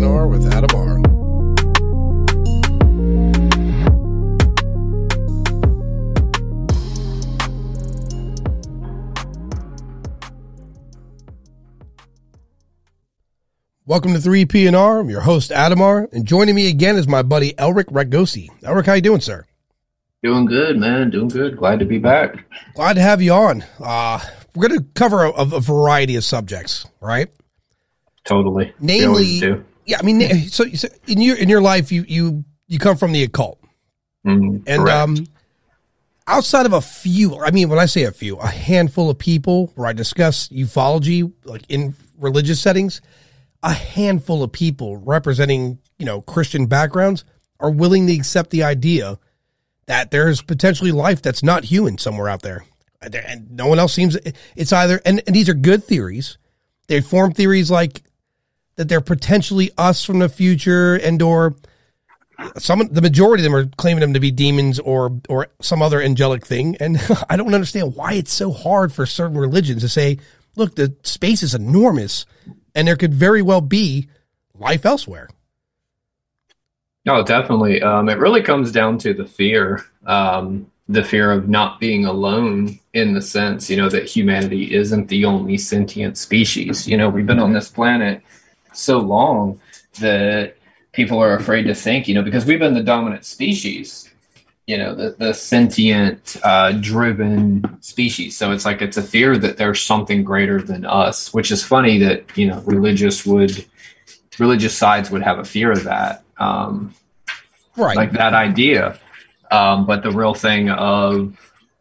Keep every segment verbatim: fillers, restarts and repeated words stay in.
and R with Adam R. Welcome to three P and R. I'm your host, Adam R. And joining me again is my buddy, Elric Ragosi. Elric, how you doing, sir? Doing good, man. Doing good. Glad to be back. Glad to have you on. Uh, we're going to cover a, a variety of subjects, right? Totally. Namely, yeah, I mean, so, so in your in your life, you you you come from the occult, mm, and correct. um, outside of a few, I mean, when I say a few, a handful of people where I discuss ufology, like in religious settings, a handful of people representing, you know, Christian backgrounds are willing to accept the idea that there's potentially life that's not human somewhere out there, and no one else seems. It's either, and, and these are good theories. They form theories like that they're potentially us from the future, and or some, the majority of them are claiming them to be demons or or some other angelic thing. And I don't understand why it's so hard for certain religions to say, look, the space is enormous, and there could very well be life elsewhere. No, definitely. Um, it really comes down to the fear, um, the fear of not being alone, in the sense, you know, that humanity isn't the only sentient species. You know, we've been on this planet so long that people are afraid to think, you know, because we've been the dominant species, you know, the, the sentient, uh, driven species. So it's like, it's a fear that there's something greater than us, which is funny that, you know, religious would, religious sides would have a fear of that. Um, right. Like that idea. Um, but the real thing of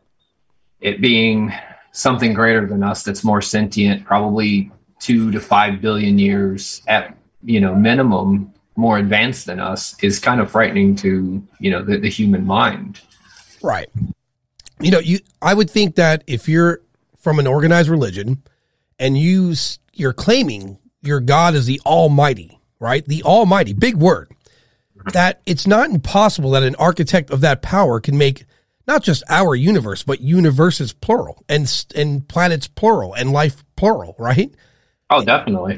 it being something greater than us, that's more sentient, probably two to five billion years at, you know, minimum, more advanced than us, is kind of frightening to, you know, the, the human mind. Right. You know, you, I would think that if you're from an organized religion and you, you're claiming your God is the Almighty, right? The Almighty, big word, that it's not impossible that an architect of that power can make not just our universe, but universes plural, and, and planets plural, and life plural, right? Oh, definitely.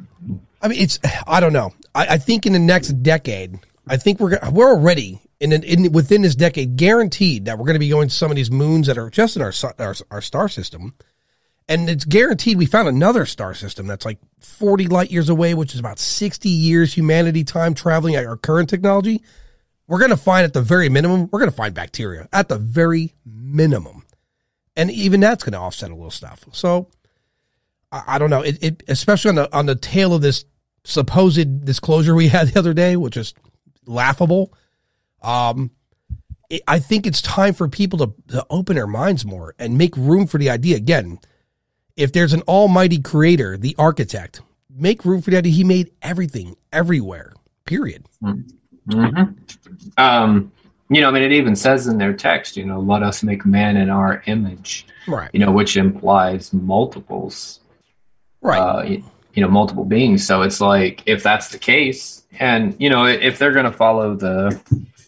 I mean, it's, I don't know. I, I think in the next decade, I think we're we're already in, an, in within this decade guaranteed that we're going to be going to some of these moons that are just in our, our our star system, and it's guaranteed we found another star system that's like forty light years away, which is about sixty years humanity time traveling at our current technology. We're going to find at the very minimum, we're going to find bacteria at the very minimum, and even that's going to offset a little stuff. So I, I don't know. It, it especially on the on the tail of this supposed disclosure we had the other day, which is laughable. Um, it, I think it's time for people to, to open their minds more and make room for the idea. Again, if there's an almighty creator, the architect, make room for the idea he made everything, everywhere, period. Mm-hmm. Um, you know, I mean, it even says in their text, you know, let us make man in our image, right? You know, which implies multiples, right? Uh, you, you know, multiple beings. So it's like, if that's the case, and, you know, if they're going to follow the,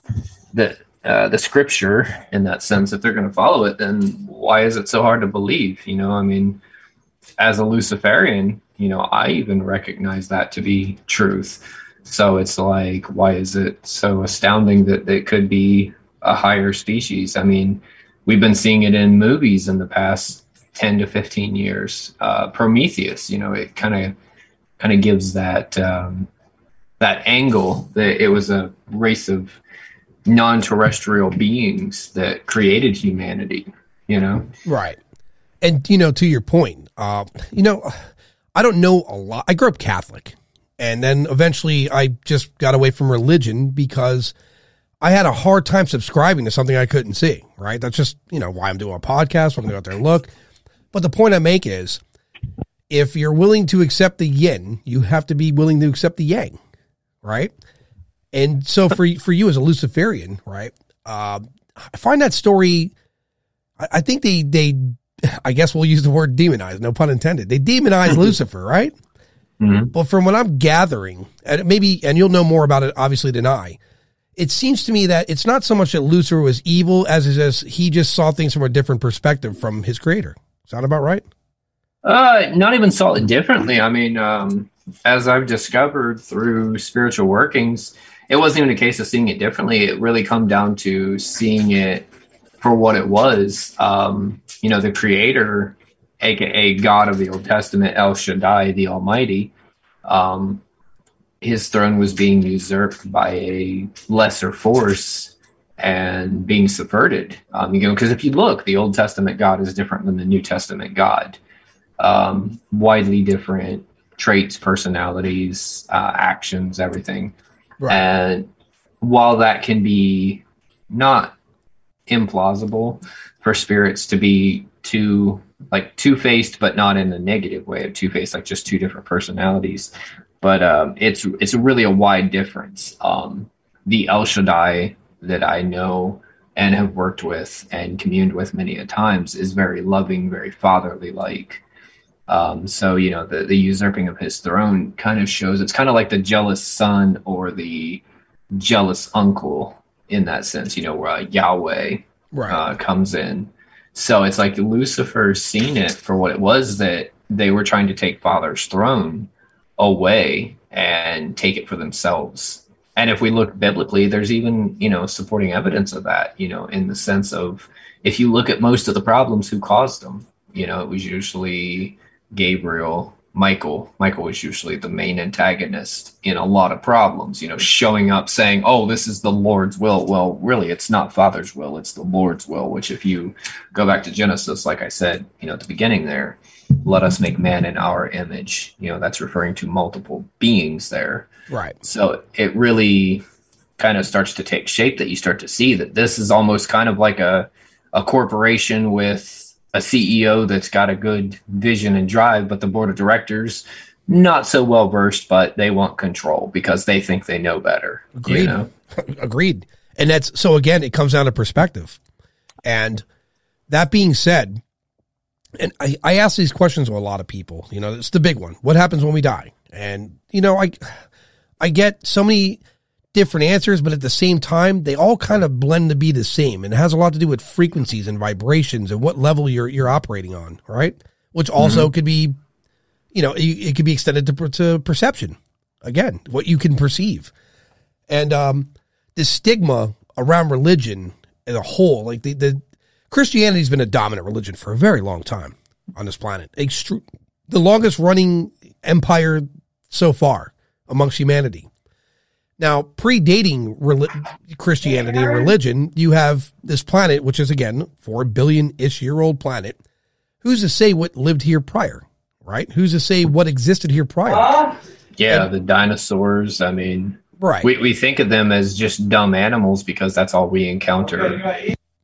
the, uh, the scripture in that sense, if they're going to follow it, then why is it so hard to believe? You know, I mean, as a Luciferian, you know, I even recognize that to be truth. So it's like, why is it so astounding that it could be a higher species? I mean, we've been seeing it in movies in the past ten to fifteen years. Uh, Prometheus, you know, it kind of kind of gives that um, that angle that it was a race of non-terrestrial beings that created humanity, you know? Right. And, you know, to your point, uh, you know, I don't know a lot. I grew up Catholic. And then eventually I just got away from religion because I had a hard time subscribing to something I couldn't see, right? That's just, you know, why I'm doing a podcast. I'm going to go out there and look. But the point I make is, if you're willing to accept the yin, you have to be willing to accept the yang, right? And so for for you as a Luciferian, right, uh, I find that story, I, I think they, they, I guess we'll use the word demonize, no pun intended. They demonize Lucifer, right? Mm-hmm. But from what I'm gathering, and maybe, and you'll know more about it obviously than I, it seems to me that it's not so much that Lucifer was evil as it is he just saw things from a different perspective from his creator. Sound about right? Uh, not even saw it differently. I mean, um, as I've discovered through spiritual workings, it wasn't even a case of seeing it differently. It really come down to seeing it for what it was. Um, you know, the creator, aka God of the Old Testament, El Shaddai, the Almighty, um, his throne was being usurped by a lesser force and being subverted. Um, you know, because if you look, the Old Testament God is different than the New Testament God. Um, widely different traits, personalities, uh, actions, everything. Right. And while that can be not implausible for spirits to be two, like two-faced, but not in a negative way of two-faced, like just two different personalities. But um, it's it's really a wide difference. Um, the El Shaddai that I know and have worked with and communed with many a times is very loving, very fatherly-like. Um, so, you know, the, the usurping of his throne kind of shows it's kind of like the jealous son or the jealous uncle in that sense, you know, where uh, Yahweh right. uh, comes in. So it's like Lucifer seen it for what it was, that they were trying to take Father's throne away and take it for themselves. And if we look biblically, there's even, you know, supporting evidence of that, you know, in the sense of if you look at most of the problems, who caused them? You know, it was usually Gabriel, Michael. Michael was usually the main antagonist in a lot of problems, you know, showing up saying, oh, this is the Lord's will. Well, really, it's not Father's will. It's the Lord's will, which if you go back to Genesis, like I said, you know, at the beginning there, let us make man in our image. You know, that's referring to multiple beings there. Right. So it really kind of starts to take shape that you start to see that this is almost kind of like a, a corporation with a C E O that's got a good vision and drive, but the board of directors, not so well versed, but they want control because they think they know better. Agreed. You know? Agreed. And that's, so again, it comes down to perspective. And that being said, and I, I ask these questions to a lot of people, you know, it's the big one. What happens when we die? And, you know, I, I get so many different answers, but at the same time, they all kind of blend to be the same. And it has a lot to do with frequencies and vibrations and what level you're, you're operating on. Right. Which also mm-hmm. could be, you know, it, it could be extended to, to perception. Again, what you can perceive. And, um, the stigma around religion as a whole, like the, the, Christianity has been a dominant religion for a very long time on this planet. Extru- the longest running empire so far amongst humanity. Now, predating re- Christianity and religion, you have this planet, which is, again, four billion-ish year old planet. Who's to say what lived here prior, right? Who's to say what existed here prior? Yeah, and, the dinosaurs, I mean, right. we, we think of them as just dumb animals because that's all we encounter.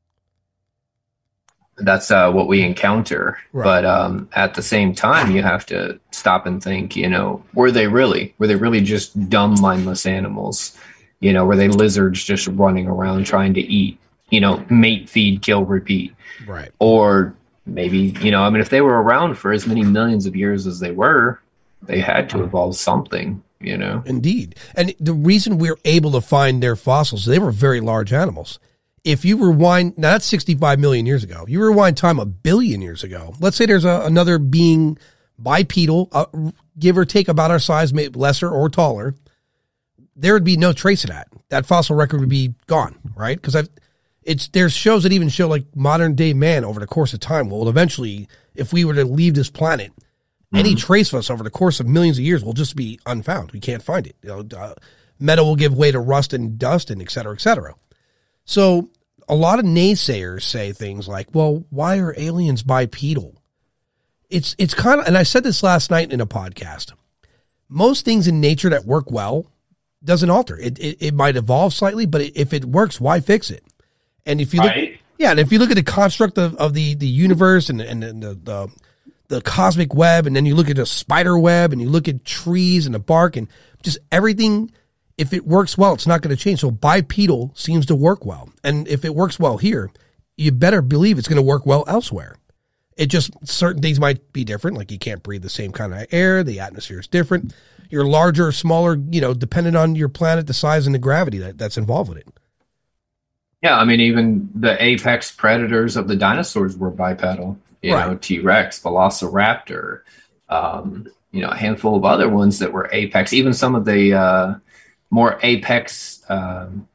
That's uh, what we encounter. Right. But um, at the same time, you have to stop and think, you know, were they really? Were they really just dumb, mindless animals? You know, were they lizards just running around trying to eat, you know, mate, feed, kill, repeat? Right. Or maybe, you know, I mean, if they were around for as many millions of years as they were, they had to evolve something, you know? Indeed. And the reason we're able to find their fossils, they were very large animals. If you rewind, now that's sixty-five million years ago. You rewind time a billion years ago. Let's say there's a, another being bipedal, uh, give or take about our size, maybe lesser or taller. There would be no trace of that. That fossil record would be gone, right? Because I've, it's there's shows that even show like modern day man over the course of time will eventually, if we were to leave this planet, mm-hmm. any trace of us over the course of millions of years will just be unfound. We can't find it. You know, uh, metal will give way to rust and dust and et cetera, et cetera. So a lot of naysayers say things like, well, why are aliens bipedal? It's it's kind of, and I said this last night in a podcast, most things in nature that work well doesn't alter. It it, it might evolve slightly, but if it works, why fix it? And if you look, right. yeah, and if you look at the construct of, of the, the universe and, and the, the, the cosmic web, and then you look at the spider web and you look at trees and the bark and just everything, if it works well, it's not going to change. So bipedal seems to work well. And if it works well here, you better believe it's going to work well elsewhere. It just, certain things might be different. Like you can't breathe the same kind of air. The atmosphere is different. You're larger or smaller, you know, depending on your planet, the size and the gravity that, that's involved with it. Yeah. I mean, even the apex predators of the dinosaurs were bipedal, you right. know, T-Rex, Velociraptor, um, you know, a handful of other ones that were apex. Even some of the uh, more apex um,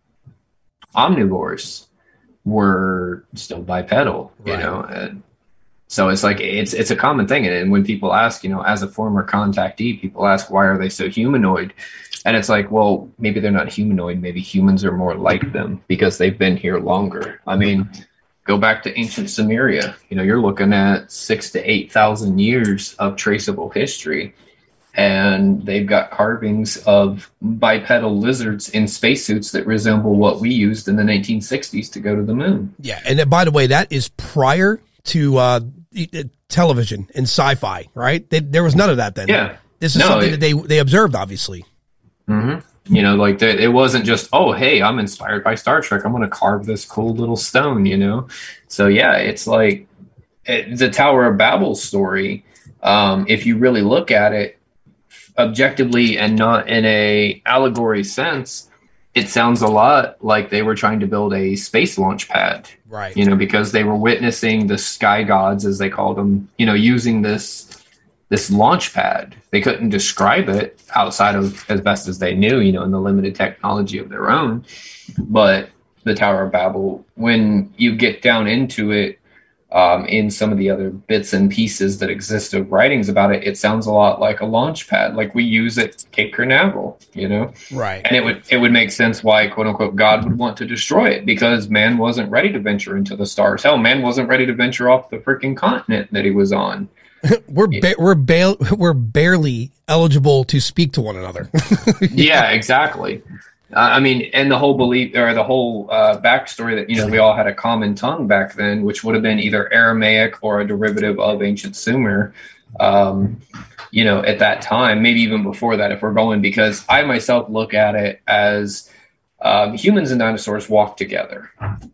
omnivores were still bipedal, you right. know. And so it's like it's it's a common thing. And when people ask, you know, as a former contactee, people ask, why are they so humanoid? And it's like, well, maybe they're not humanoid. Maybe humans are more like them because they've been here longer. I mean, go back to ancient Sumeria. You know, you're looking at six to eight thousand years of traceable history, and they've got carvings of bipedal lizards in spacesuits that resemble what we used in the nineteen sixties to go to the moon. Yeah, and then, by the way, that is prior to uh, television and sci-fi, right? They, there was none of that then. Yeah, this is no, something it, that they they observed, obviously. Mm-hmm. You know, like the, it wasn't just, oh, hey, I'm inspired by Star Trek, I'm going to carve this cool little stone, you know? So, yeah, it's like it, the Tower of Babel story. Um, if you really look at it objectively and not in a allegory sense, it sounds a lot like they were trying to build a space launch pad, right? You know, because they were witnessing the sky gods, as they called them, you know, using this this launch pad. They couldn't describe it outside of as best as they knew, you know, in the limited technology of their own. But the Tower of Babel, when you get down into it, um, in some of the other bits and pieces that exist of writings about it, it sounds a lot like a launch pad, like we use at Cape Canaveral, you know? Right. And it would it would make sense why, quote unquote, God would want to destroy it, because man wasn't ready to venture into the stars. Hell, man wasn't ready to venture off the freaking continent that he was on. we're ba- we're ba- we're barely eligible to speak to one another. Yeah, exactly. Uh, I mean, and the whole belief or the whole uh, backstory that, you know, we all had a common tongue back then, which would have been either Aramaic or a derivative of ancient Sumer. Um, you know, at that time, maybe even before that, if we're going, because I myself look at it as um, humans and dinosaurs walk together.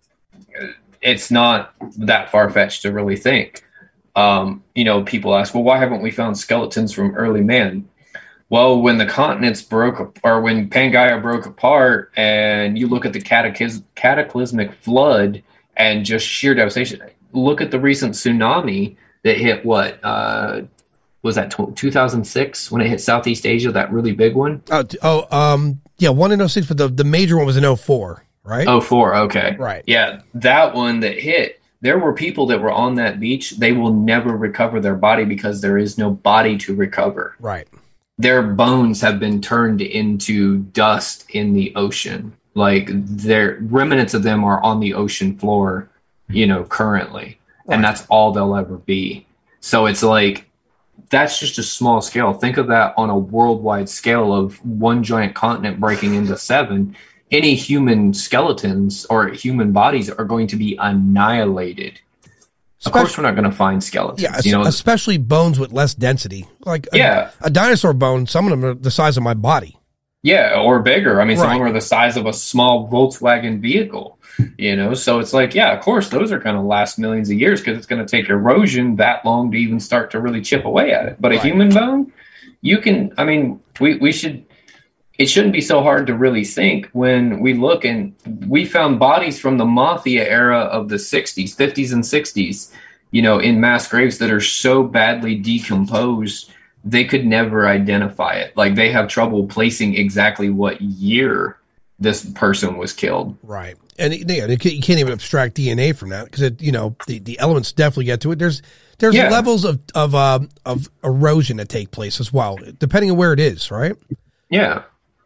It's not that far-fetched to really think. Um, you know, people ask, well, why haven't we found skeletons from early man? Well, when the continents broke, or when Pangaea broke apart, and you look at the cataclysm, cataclysmic flood and just sheer devastation, look at the recent tsunami that hit what, uh, was that two thousand six when it hit Southeast Asia, that really big one? Oh, oh um, yeah, one in oh six, but the, the major one was in oh four, right? oh four, okay. Right. Yeah, that one that hit. There were people that were on that beach. They will never recover their body because there is no body to recover. Right. Their bones have been turned into dust in the ocean. Like their remnants of them are on the ocean floor, you know, currently. Right. And that's all they'll ever be. So it's like, that's just a small scale. Think of that on a worldwide scale of one giant continent breaking into seven. Any human skeletons or human bodies are going to be annihilated. Especially, of course, we're not going to find skeletons. Yeah, you know? Especially bones with less density. Like a, yeah. a dinosaur bone, some of them are the size of my body. Yeah, or bigger. I mean, some right. of them are the size of a small Volkswagen vehicle. You know, so it's like, yeah, of course, those are going to last millions of years because it's going to take erosion that long to even start to really chip away at it. But right. a human bone, you can, I mean, we, we should... It shouldn't be so hard to really think when we look, and we found bodies from the Mafia era of the sixties, fifties and sixties, you know, in mass graves that are so badly decomposed, they could never identify it. Like they have trouble placing exactly what year this person was killed. Right. And yeah, you can't even abstract D N A from that because, it, you know, the, the elements definitely get to it. There's there's yeah. levels of, of, um, of erosion that take place as well, depending on where it is, right? Yeah.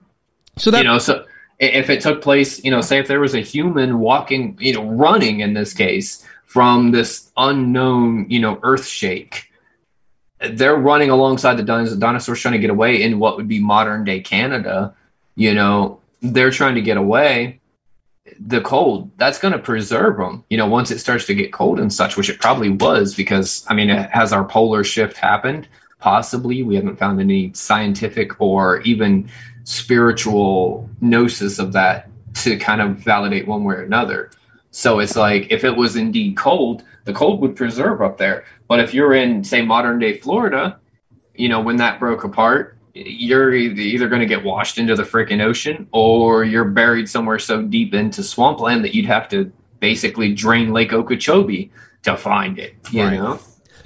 So that, you know, so if it took place, you know, say if there was a human walking, you know, running in this case from this unknown, you know, earth shake, they're running alongside the dinosaurs trying to get away in what would be modern day Canada. You know, they're trying to get away. The cold, that's going to preserve them. You know, once it starts to get cold and such, which it probably was, because I mean, has our polar shift happened? Possibly. We haven't found any scientific or even spiritual gnosis of that to kind of validate one way or another. So it's like, if it was indeed cold, the cold would preserve up there. But if you're in, say, modern day Florida, you know, when that broke apart, you're either going to get washed into the freaking ocean or you're buried somewhere so deep into swampland that you'd have to basically drain Lake Okeechobee to find it, you right. know?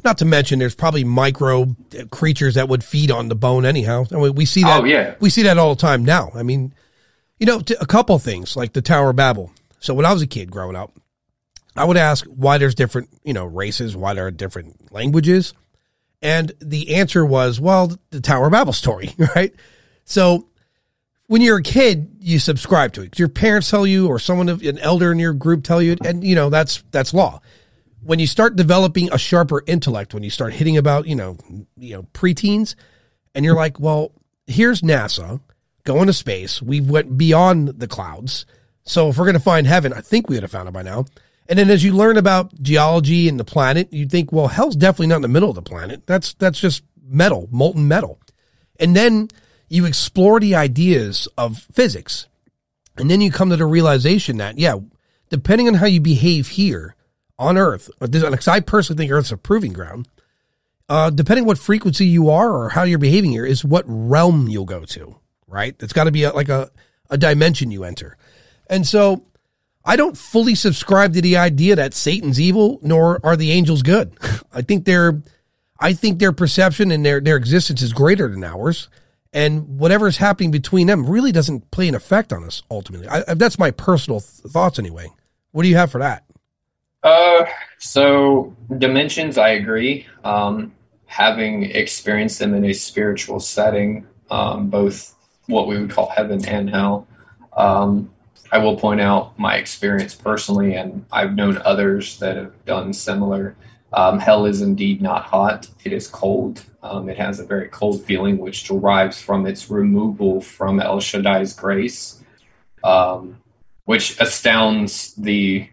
Not to mention, there's probably micro creatures that would feed on the bone anyhow. I mean, we see that. Oh, yeah. We see that all the time now. I mean, you know, a couple things like the Tower of Babel. So when I was a kid growing up, I would ask why there's different, you know, races, why there are different languages. And the answer was, well, the Tower of Babel story, right? So when you're a kid, you subscribe to it. Your parents tell you, or someone, an elder in your group tell you, and, you know, that's that's law. When you start developing a sharper intellect, when you start hitting about, you know, you know, preteens, and you're like, well, here's NASA going to space. We went beyond the clouds. So if we're going to find heaven, I think we would have found it by now. And then as you learn about geology and the planet, you think, well, hell's definitely not in the middle of the planet. That's, that's just metal, molten metal. And then you explore the ideas of physics. And then you come to the realization that, yeah, depending on how you behave here, on Earth, because I personally think Earth's a proving ground, uh, depending what frequency you are or how you're behaving here is what realm you'll go to, right? It's got to be a, like a, a dimension you enter. And so I don't fully subscribe to the idea that Satan's evil, nor are the angels good. I think their, I think their perception and their, their existence is greater than ours. And whatever is happening between them really doesn't play an effect on us ultimately. I, that's my personal th- thoughts anyway. What do you have for that? Uh, so dimensions, I agree. Um, having experienced them in a spiritual setting, um, both what we would call heaven and hell. Um, I will point out my experience personally, and I've known others that have done similar. Um, hell is indeed not hot. It is cold. Um, it has a very cold feeling, which derives from its removal from El Shaddai's grace, um, which astounds the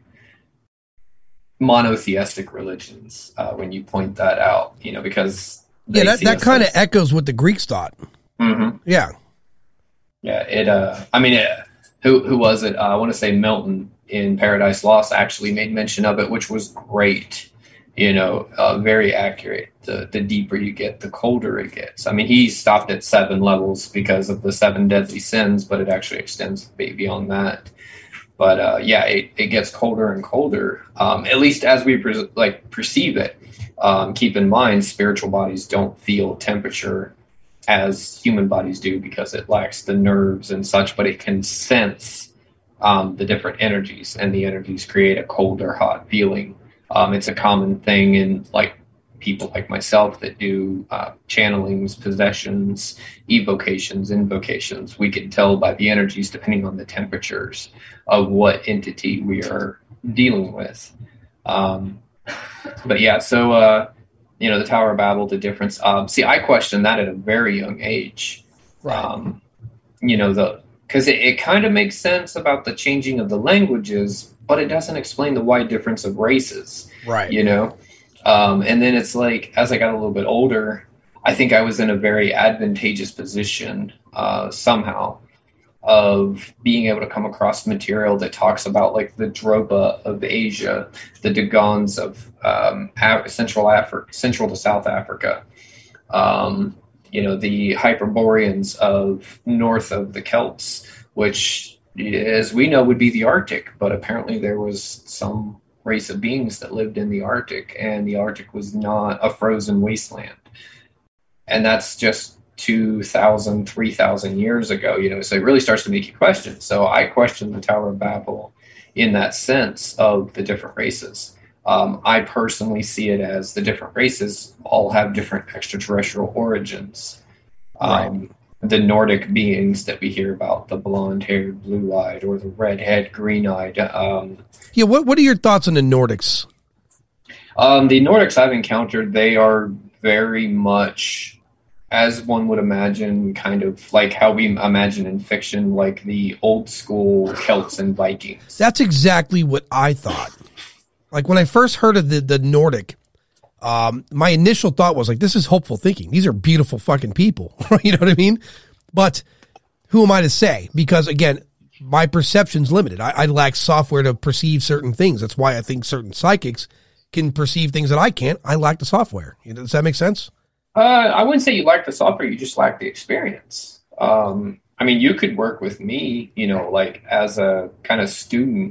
monotheistic religions uh, when you point that out, you know, because yeah, that, that kind of echoes what the Greeks thought. Mm-hmm. Yeah, yeah. It. Uh, I mean, it, who who was it? Uh, I want to say Milton in Paradise Lost actually made mention of it, which was great. You know, uh, very accurate. The the deeper you get, the colder it gets. I mean, he stopped at seven levels because of the seven deadly sins, but it actually extends beyond that. But uh, yeah, it, it gets colder and colder, um, at least as we pre- like perceive it. Um, keep in mind, spiritual bodies don't feel temperature as human bodies do because it lacks the nerves and such, but it can sense um, the different energies, and the energies create a cold or hot feeling. Um, it's a common thing in like people like myself that do uh, channelings, possessions, evocations, invocations. We can tell by the energies, depending on the temperatures, of what entity we are dealing with. Um, but yeah, so, uh, you know, the Tower of Babel, the difference. Um, see, I questioned that at a very young age. Right. Um, you know, the because it, it kind of makes sense about the changing of the languages, but it doesn't explain the wide difference of races. Right. You know? Um, and then it's like, as I got a little bit older, I think I was in a very advantageous position uh, somehow of being able to come across material that talks about like the Dropa of Asia, the Dagons of um, Af- Central Africa, Central to South Africa, um, you know, the Hyperboreans of north of the Celts, which, as we know, would be the Arctic, but apparently there was some race of beings that lived in the Arctic, and the Arctic was not a frozen wasteland. And that's just two thousand, three thousand years ago, you know, so it really starts to make you question. So I question the Tower of Babel in that sense of the different races. Um, I personally see it as the different races all have different extraterrestrial origins. Um, right. The Nordic beings that we hear about, the blonde-haired, blue-eyed, or the red-haired, green-eyed. Um, yeah, what what are your thoughts on the Nordics? Um, the Nordics I've encountered, they are very much, as one would imagine, kind of like how we imagine in fiction, like the old-school Celts and Vikings. That's exactly what I thought. Like when I first heard of the, the Nordic, um, my initial thought was like, this is hopeful thinking. These are beautiful fucking people. You know what I mean? But who am I to say? Because again, my perception's limited. I, I lack software to perceive certain things. That's why I think certain psychics can perceive things that I can't. I lack the software. Does that make sense? Uh, I wouldn't say you lack the software. You just lack the experience. Um, I mean, you could work with me, you know, like as a kind of student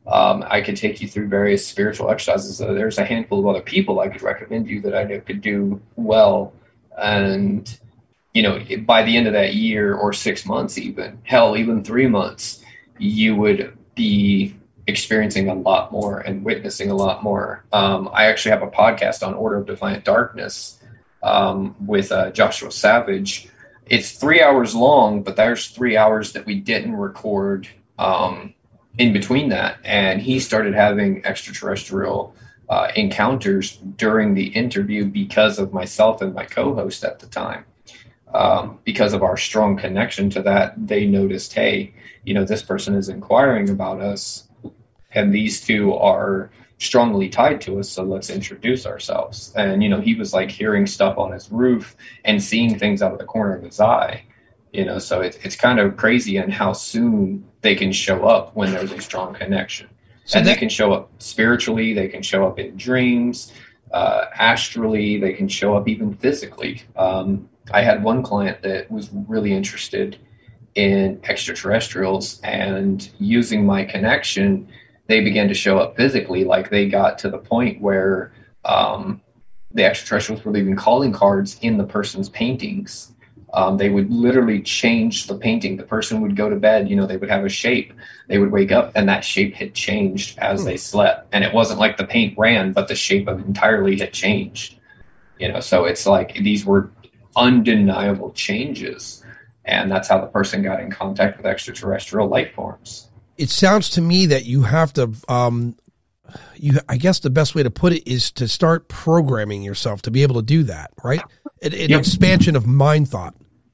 Um, I could take you through various spiritual exercises. So there's a handful of other people I could recommend you that I know could do well. And, you know, by the end of that year or six months, even hell, even three months, you would be experiencing a lot more and witnessing a lot more. Um, I actually have a podcast on Order of Defiant Darkness um, with uh, Joshua Savage. It's three hours long, but there's three hours that we didn't record um, in between that. And he started having extraterrestrial uh, encounters during the interview because of myself and my co-host at the time. Um, because of our strong connection to that, they noticed, hey, you know, this person is inquiring about us, and these two are strongly tied to us, so let's introduce ourselves. And, you know, he was like hearing stuff on his roof and seeing things out of the corner of his eye, you know, so it, it's kind of crazy and how soon they can show up when there's a strong connection. So and that- they can show up spiritually, they can show up in dreams, uh, astrally, they can show up even physically. Um, I had one client that was really interested in extraterrestrials, and using my connection, they began to show up physically. Like they got to the point where um, the extraterrestrials were leaving calling cards in the person's paintings. Um, they would literally change the painting. The person would go to bed, you know, they would have a shape. They would wake up and that shape had changed as they slept. And it wasn't like the paint ran, but the shape of it entirely had changed. You know, so it's like these were undeniable changes. And that's how the person got in contact with extraterrestrial life forms. It sounds to me that you have to, um, you, I guess the best way to put it is to start programming yourself to be able to do that, right? An, an yep. expansion of mind thought.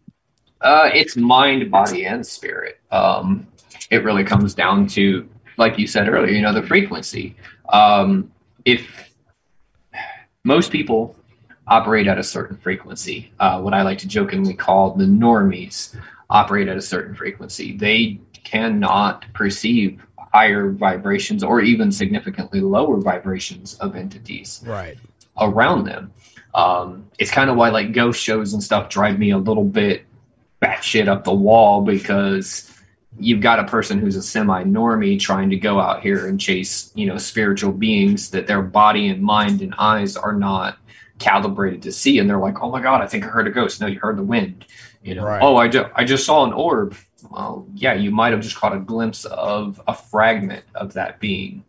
Uh, it's mind, body, and spirit. Um, it really comes down to, like you said earlier, you know, the frequency. Um, if most people operate at a certain frequency, uh, what I like to jokingly call the normies operate at a certain frequency. They cannot perceive higher vibrations or even significantly lower vibrations of entities right around them. Um, it's kind of why like ghost shows and stuff drive me a little bit batshit up the wall, because you've got a person who's a semi-normie trying to go out here and chase, you know, spiritual beings that their body and mind and eyes are not calibrated to see. And they're like, oh my God, I think I heard a ghost. No, you heard the wind. You know, right. oh, I, ju- I just saw an orb. Well, yeah, you might have just caught a glimpse of a fragment of that being.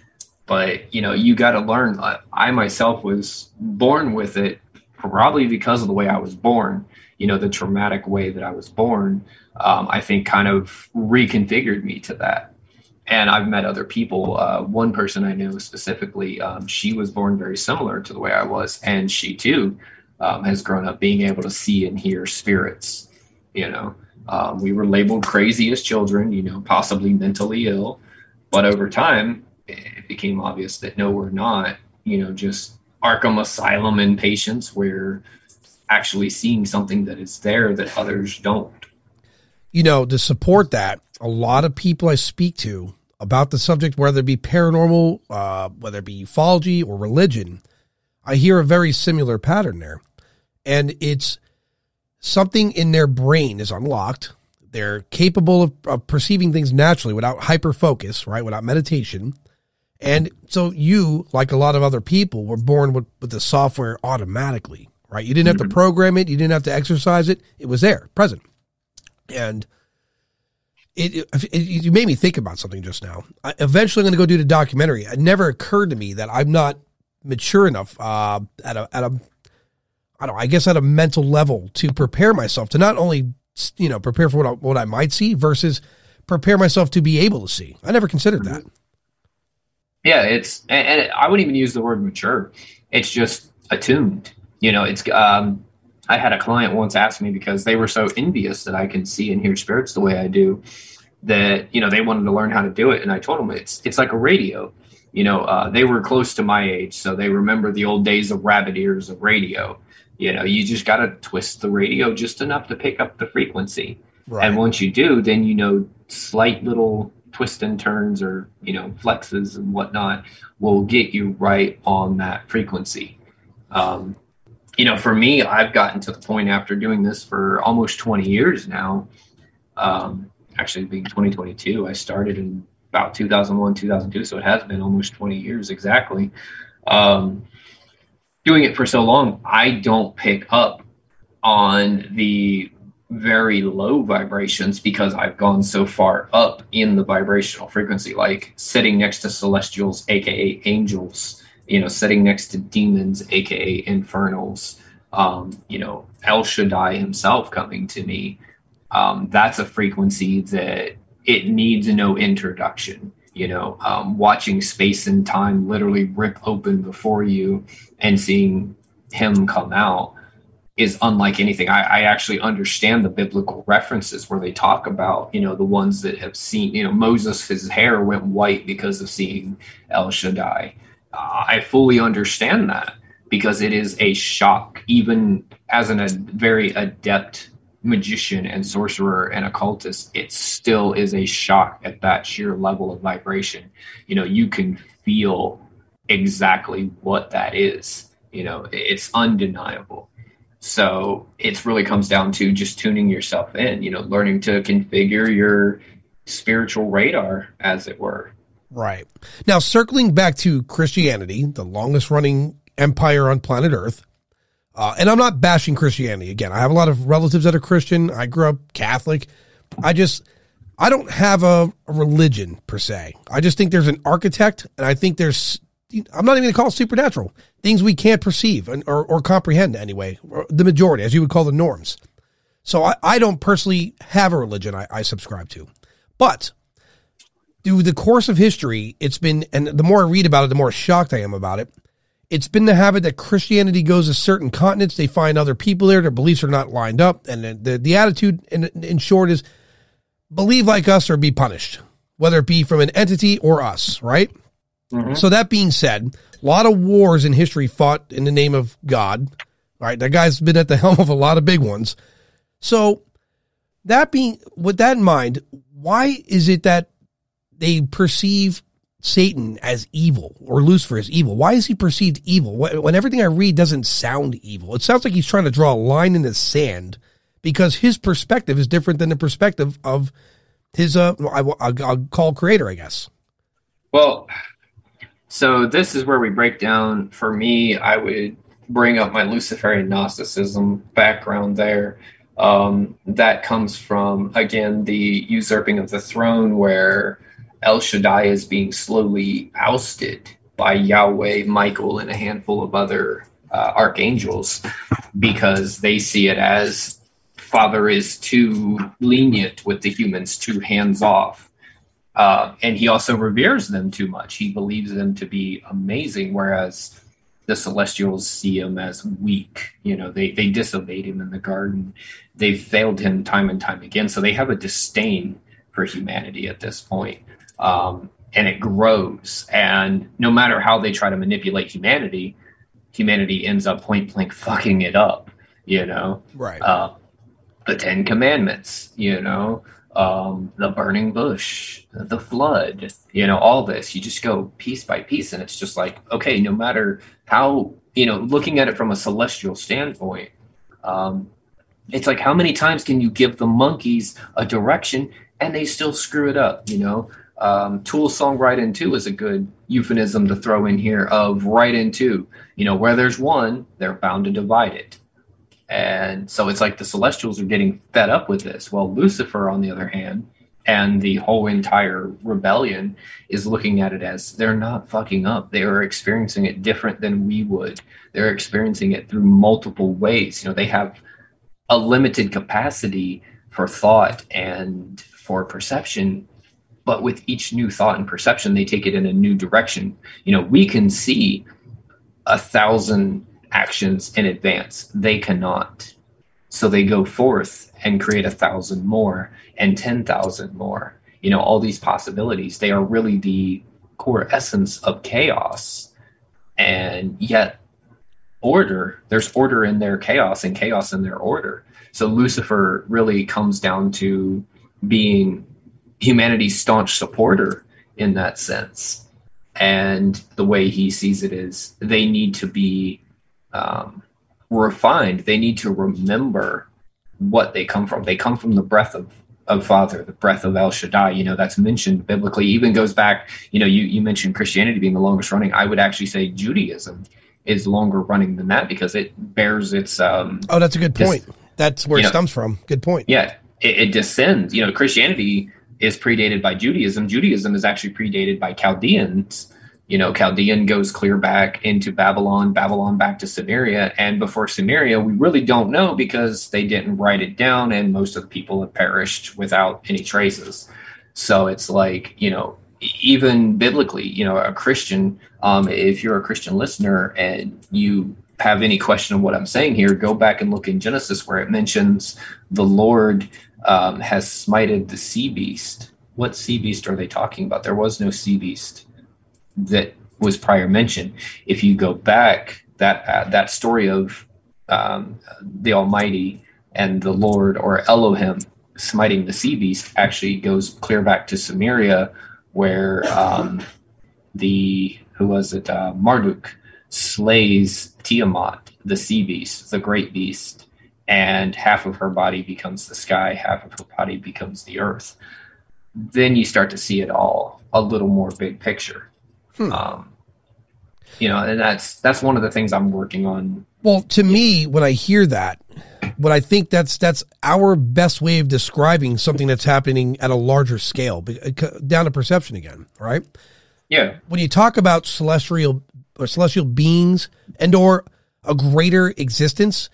But, you know, you got to learn. I, I myself was born with it, probably because of the way I was born. You know, the traumatic way that I was born, um, I think kind of reconfigured me to that. And I've met other people. Uh, one person I know specifically, um, she was born very similar to the way I was. And she, too, um, has grown up being able to see and hear spirits. You know, um, we were labeled crazy as children, you know, possibly mentally ill. But over time, it became obvious that no, we're not, you know, just Arkham Asylum and patients. We're actually seeing something that is there that others don't. You know, to support that, a lot of people I speak to about the subject, whether it be paranormal, uh, whether it be ufology or religion, I hear a very similar pattern there. And it's something in their brain is unlocked. They're capable of, of perceiving things naturally without hyper focus, right? Without meditation. And so you, like a lot of other people, were born with, with the software automatically, right? You didn't have to program it. You didn't have to exercise it. It was there, present. And it, it, it you made me think about something just now. I, eventually, I'm going to go do the documentary. It never occurred to me that I'm not mature enough uh, at a at a I don't know, I guess at a mental level to prepare myself to not only, you know, prepare for what I, what I might see versus prepare myself to be able to see. I never considered that. Yeah, it's and, and I wouldn't even use the word mature. It's just attuned. You know, it's um. I had a client once ask me, because they were so envious that I can see and hear spirits the way I do, that, you know, they wanted to learn how to do it. And I told them it's it's like a radio. You know, uh, they were close to my age, so they remember the old days of rabbit ears of radio. You know, you just got to twist the radio just enough to pick up the frequency. Right. And once you do, then, you know, slight little twists and turns or, you know, flexes and whatnot will get you right on that frequency. Um You know, for me, I've gotten to the point after doing this for almost twenty years now, um, actually being twenty twenty-two, I started in about two thousand one, two thousand two. So it has been almost twenty years exactly. Um, doing it for so long, I don't pick up on the very low vibrations because I've gone so far up in the vibrational frequency, like sitting next to celestials, aka angels, you know, sitting next to demons, aka infernals, um, you know, El Shaddai himself coming to me. Um, that's a frequency that it needs no introduction. You know, um, watching space and time literally rip open before you and seeing him come out is unlike anything. I, I actually understand the biblical references where they talk about, you know, the ones that have seen, you know, Moses, his hair went white because of seeing El Shaddai. Uh, I fully understand that because it is a shock, even as an, a very adept magician and sorcerer and occultist, it still is a shock at that sheer level of vibration. You know, you can feel exactly what that is. You know, it's undeniable. So it really comes down to just tuning yourself in, you know, learning to configure your spiritual radar, as it were. Right. Now, circling back to Christianity, the longest running empire on planet Earth, uh, and I'm not bashing Christianity. Again, I have a lot of relatives that are Christian. I grew up Catholic. I just, I don't have a, a religion per se. I just think there's an architect, and I think there's, I'm not even going to call it supernatural, things we can't perceive or, or comprehend anyway, or the majority, as you would call the norms. So I, I don't personally have a religion I, I subscribe to. But through the course of history, it's been, and the more I read about it, the more shocked I am about it. It's been the habit that Christianity goes to certain continents. They find other people there. Their beliefs are not lined up. And the, the, the attitude, in, in short, is believe like us or be punished, whether it be from an entity or us, right? Mm-hmm. So that being said, a lot of wars in history fought in the name of God, right? That guy's been at the helm of a lot of big ones. So that being, with that in mind, why is it that they perceive Satan as evil or Lucifer as evil? Why is he perceived evil when everything I read doesn't sound evil? It sounds like he's trying to draw a line in the sand because his perspective is different than the perspective of his, uh, I, I'll call creator, I guess. Well, so this is where we break down. For me, I would bring up my Luciferian Gnosticism background there. Um, that comes from, again, the usurping of the throne, where El Shaddai is being slowly ousted by Yahweh, Michael, and a handful of other uh, archangels because they see it as Father is too lenient with the humans, too hands-off. Uh, and he also reveres them too much. He believes them to be amazing, whereas the Celestials see him as weak. You know, they, they disobeyed him in the garden. They've failed him time and time again. So they have a disdain for humanity at this point. Um, and it grows. And no matter how they try to manipulate humanity, humanity ends up point blank fucking it up, you know? Right. Uh, the Ten Commandments, you know? Um, the burning bush, the flood, you know, all this, you just go piece by piece. And it's just like, okay, no matter how, you know, looking at it from a celestial standpoint, um, it's like, how many times can you give the monkeys a direction and they still screw it up, you know? Um, Tool song Right Into is a good euphemism to throw in here of right into, you know, where there's one, they're bound to divide it. And so it's like the Celestials are getting fed up with this. Well, Lucifer, on the other hand, and the whole entire rebellion is looking at it as they're not fucking up. They are experiencing it different than we would. They're experiencing it through multiple ways. You know, they have a limited capacity for thought and for perception, but with each new thought and perception, they take it in a new direction. You know, we can see a thousand actions in advance. They cannot. So they go forth and create a thousand more and ten thousand more. You know, all these possibilities, they are really the core essence of chaos. And yet order, there's order in their chaos and chaos in their order. So Lucifer really comes down to being humanity's staunch supporter in that sense. And the way he sees it is they need to be Um, refined. They need to remember what they come from. They come from the breath of of Father, the breath of El Shaddai, you know, that's mentioned biblically, even goes back, you know, you, you mentioned Christianity being the longest running. I would actually say Judaism is longer running than that because it bears its... Um, oh, that's a good point. Dis- that's where it know, stems from. Good point. Yeah, it, it descends. You know, Christianity is predated by Judaism. Judaism is actually predated by Chaldeans. You know, Chaldean goes clear back into Babylon, Babylon back to Samaria. And before Samaria, we really don't know because they didn't write it down and most of the people have perished without any traces. So it's like, you know, even biblically, you know, a Christian, um, if you're a Christian listener and you have any question of what I'm saying here, go back and look in Genesis where it mentions the Lord um, has smited the sea beast. What sea beast are they talking about? There was no sea beast that was prior mentioned. If you go back, that uh, that story of um, the Almighty and the Lord or Elohim smiting the sea beast actually goes clear back to Samaria, where um, the who was it uh, Marduk slays Tiamat, the sea beast, the great beast, and half of her body becomes the sky, half of her body becomes the earth. Then you start to see it all a little more big picture. Hmm. Um, you know, and that's that's one of the things I'm working on. Well, to me, when I hear that, what I think that's that's our best way of describing something that's happening at a larger scale, down to perception again, right? Yeah. When you talk about celestial or celestial beings and or a greater existence,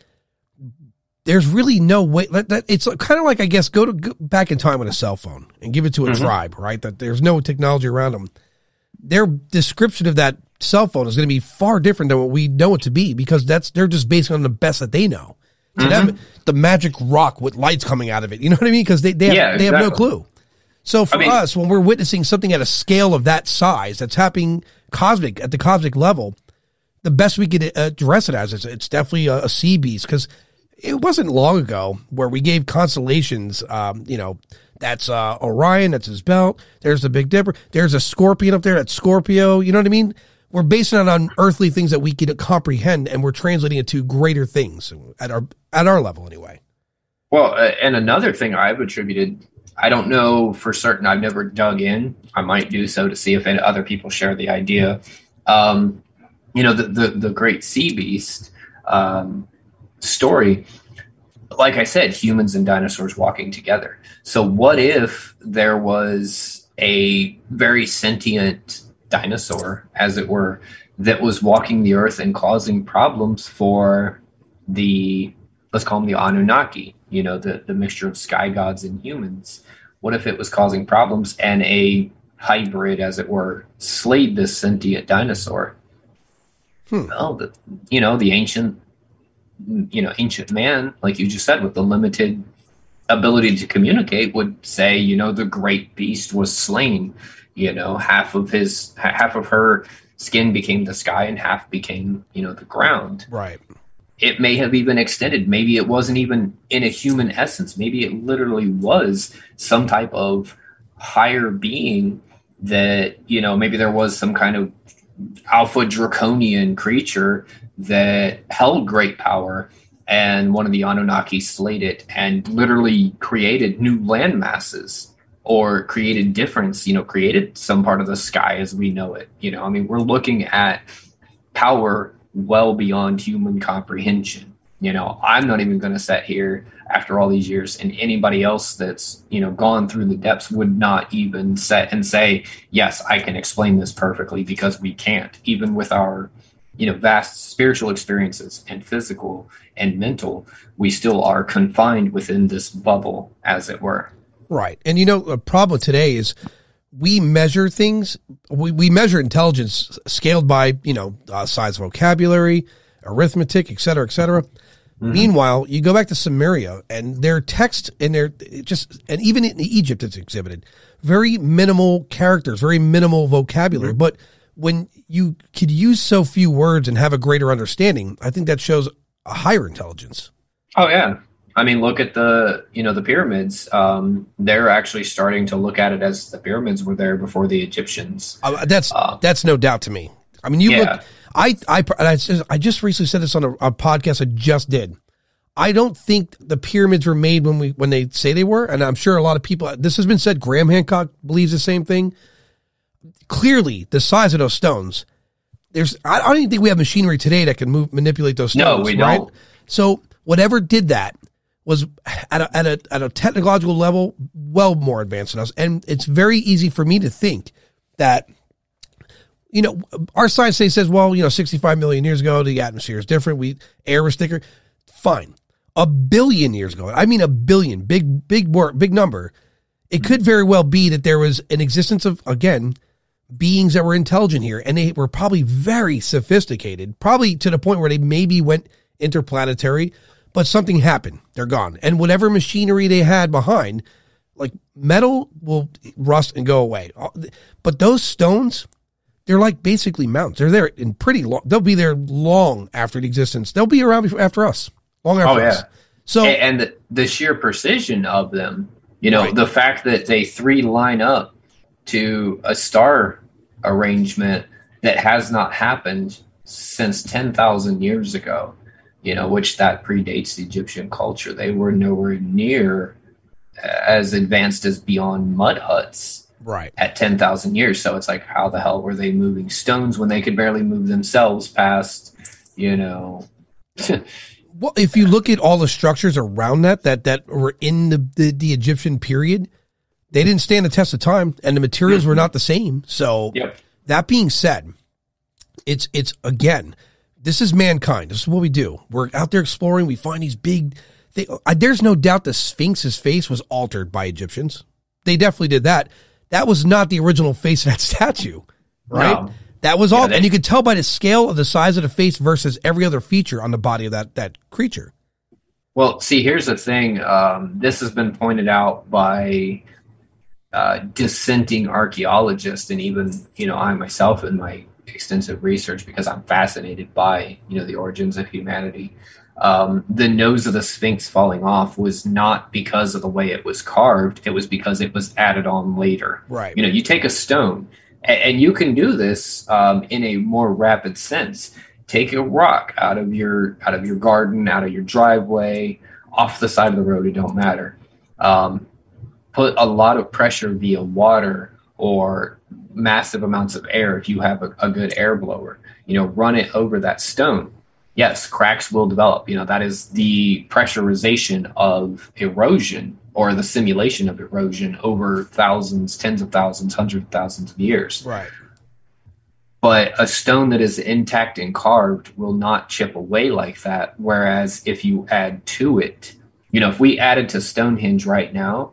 there's really no way. That it's kind of like, I guess, go to go back in time with a cell phone and give it to a mm-hmm. tribe, right? That there's no technology around them. Their description of that cell phone is going to be far different than what we know it to be because that's they're just basing on the best that they know. To mm-hmm. them, the magic rock with lights coming out of it, you know what I mean? Because they they have, yeah, they exactly. have no clue. So for I mean, us, when we're witnessing something at a scale of that size that's happening cosmic at the cosmic level, the best we could address it as is it's definitely a, a sea beast because it wasn't long ago where we gave constellations, um, you know. That's uh, Orion, that's his belt. There's the Big Dipper. There's a scorpion up there, that's Scorpio. You know what I mean? We're basing it on earthly things that we can comprehend, and we're translating it to greater things at our at our level anyway. Well, uh, and another thing I've attributed, I don't know for certain, I've never dug in. I might do so to see if any other people share the idea. Um, you know, the, the, the great sea beast um, story, like I said, humans and dinosaurs walking together. So what if there was a very sentient dinosaur, as it were, that was walking the earth and causing problems for the, let's call them the Anunnaki, you know, the, the mixture of sky gods and humans. What if it was causing problems and a hybrid, as it were, slayed this sentient dinosaur? Hmm. Well, the, you know, the ancient you know, ancient man, like you just said, with the limited ability to communicate would say, you know, the great beast was slain, you know, half of his, half of her skin became the sky and half became, you know, the ground. Right. It may have even extended. Maybe it wasn't even in a human essence. Maybe it literally was some type of higher being that, you know, maybe there was some kind of alpha draconian creature that held great power, and one of the Anunnaki slayed it and literally created new land masses or created difference, you know, created some part of the sky as we know it. You know, I mean, we're looking at power well beyond human comprehension. You know, I'm not even going to sit here after all these years, and anybody else that's, you know, gone through the depths would not even sit and say, yes, I can explain this perfectly, because we can't, even with our, you know, vast spiritual experiences and physical and mental, we still are confined within this bubble, as it were. Right. And, you know, a problem today is we measure things, we, we measure intelligence scaled by, you know, uh, size of vocabulary, arithmetic, et cetera, et cetera. Mm-hmm. Meanwhile, you go back to Sumeria and their text and their just, and even in Egypt, it's exhibited very minimal characters, very minimal vocabulary. Mm-hmm. But when you could use so few words and have a greater understanding, I think that shows a higher intelligence. Oh yeah. I mean, look at the, you know, the pyramids. Um, they're actually starting to look at it as the pyramids were there before the Egyptians. Uh, that's, uh, that's no doubt to me. I mean, you yeah. look, I, I, I just recently said this on a, a podcast I just did. I don't think the pyramids were made when we when they say they were, and I'm sure a lot of people. This has been said. Graham Hancock believes the same thing. Clearly, the size of those stones. There's. I, I don't even think we have machinery today that can move manipulate those stones. No, we right? don't. So whatever did that was at a, at a at a technological level well more advanced than us, and it's very easy for me to think that. You know, our science today says, well, you know, sixty-five million years ago, the atmosphere is different. We air was thicker. Fine. A billion years ago, I mean a billion, big, big word, big number. It could very well be that there was an existence of, again, beings that were intelligent here, and they were probably very sophisticated, probably to the point where they maybe went interplanetary, but something happened. They're gone. And whatever machinery they had behind, like metal will rust and go away. But those stones, they're like basically mountains. They're there in pretty long, they'll be there long after the existence. They'll be around after us. Long after oh, us. Yeah. So, and the, the sheer precision of them, you know, right. the fact that they three line up to a star arrangement that has not happened since ten thousand years ago, you know, which that predates the Egyptian culture. They were nowhere near as advanced as beyond mud huts right. at ten thousand years. So it's like, how the hell were they moving stones when they could barely move themselves past, you know, well, if you look at all the structures around that, that, that were in the, the, the Egyptian period, they didn't stand the test of time and the materials were not the same. So yep. That being said, it's, it's again, this is mankind. This is what we do. We're out there exploring. We find these big things. There's no doubt the Sphinx's face was altered by Egyptians. They definitely did that. That was not the original face of that statue, right? No. That was all, yeah, they, and you could tell by the scale of the size of the face versus every other feature on the body of that that creature. Well, see, here's the thing. Um, this has been pointed out by uh, dissenting archaeologists, and even you know I myself in my extensive research, because I'm fascinated by you know the origins of humanity. Um, the nose of the Sphinx falling off was not because of the way it was carved; it was because it was added on later. Right. You know, you take a stone. And you can do this um, in a more rapid sense. Take a rock out of your out of your garden, out of your driveway, off the side of the road. It don't matter. Um, put a lot of pressure via water or massive amounts of air if you have a, a good air blower. You know, run it over that stone. Yes, cracks will develop. You know, that is the pressurization of erosion, or the simulation of erosion over thousands, tens of thousands, hundreds of thousands of years. Right. But a stone that is intact and carved will not chip away like that. Whereas if you add to it, you know, if we added to Stonehenge right now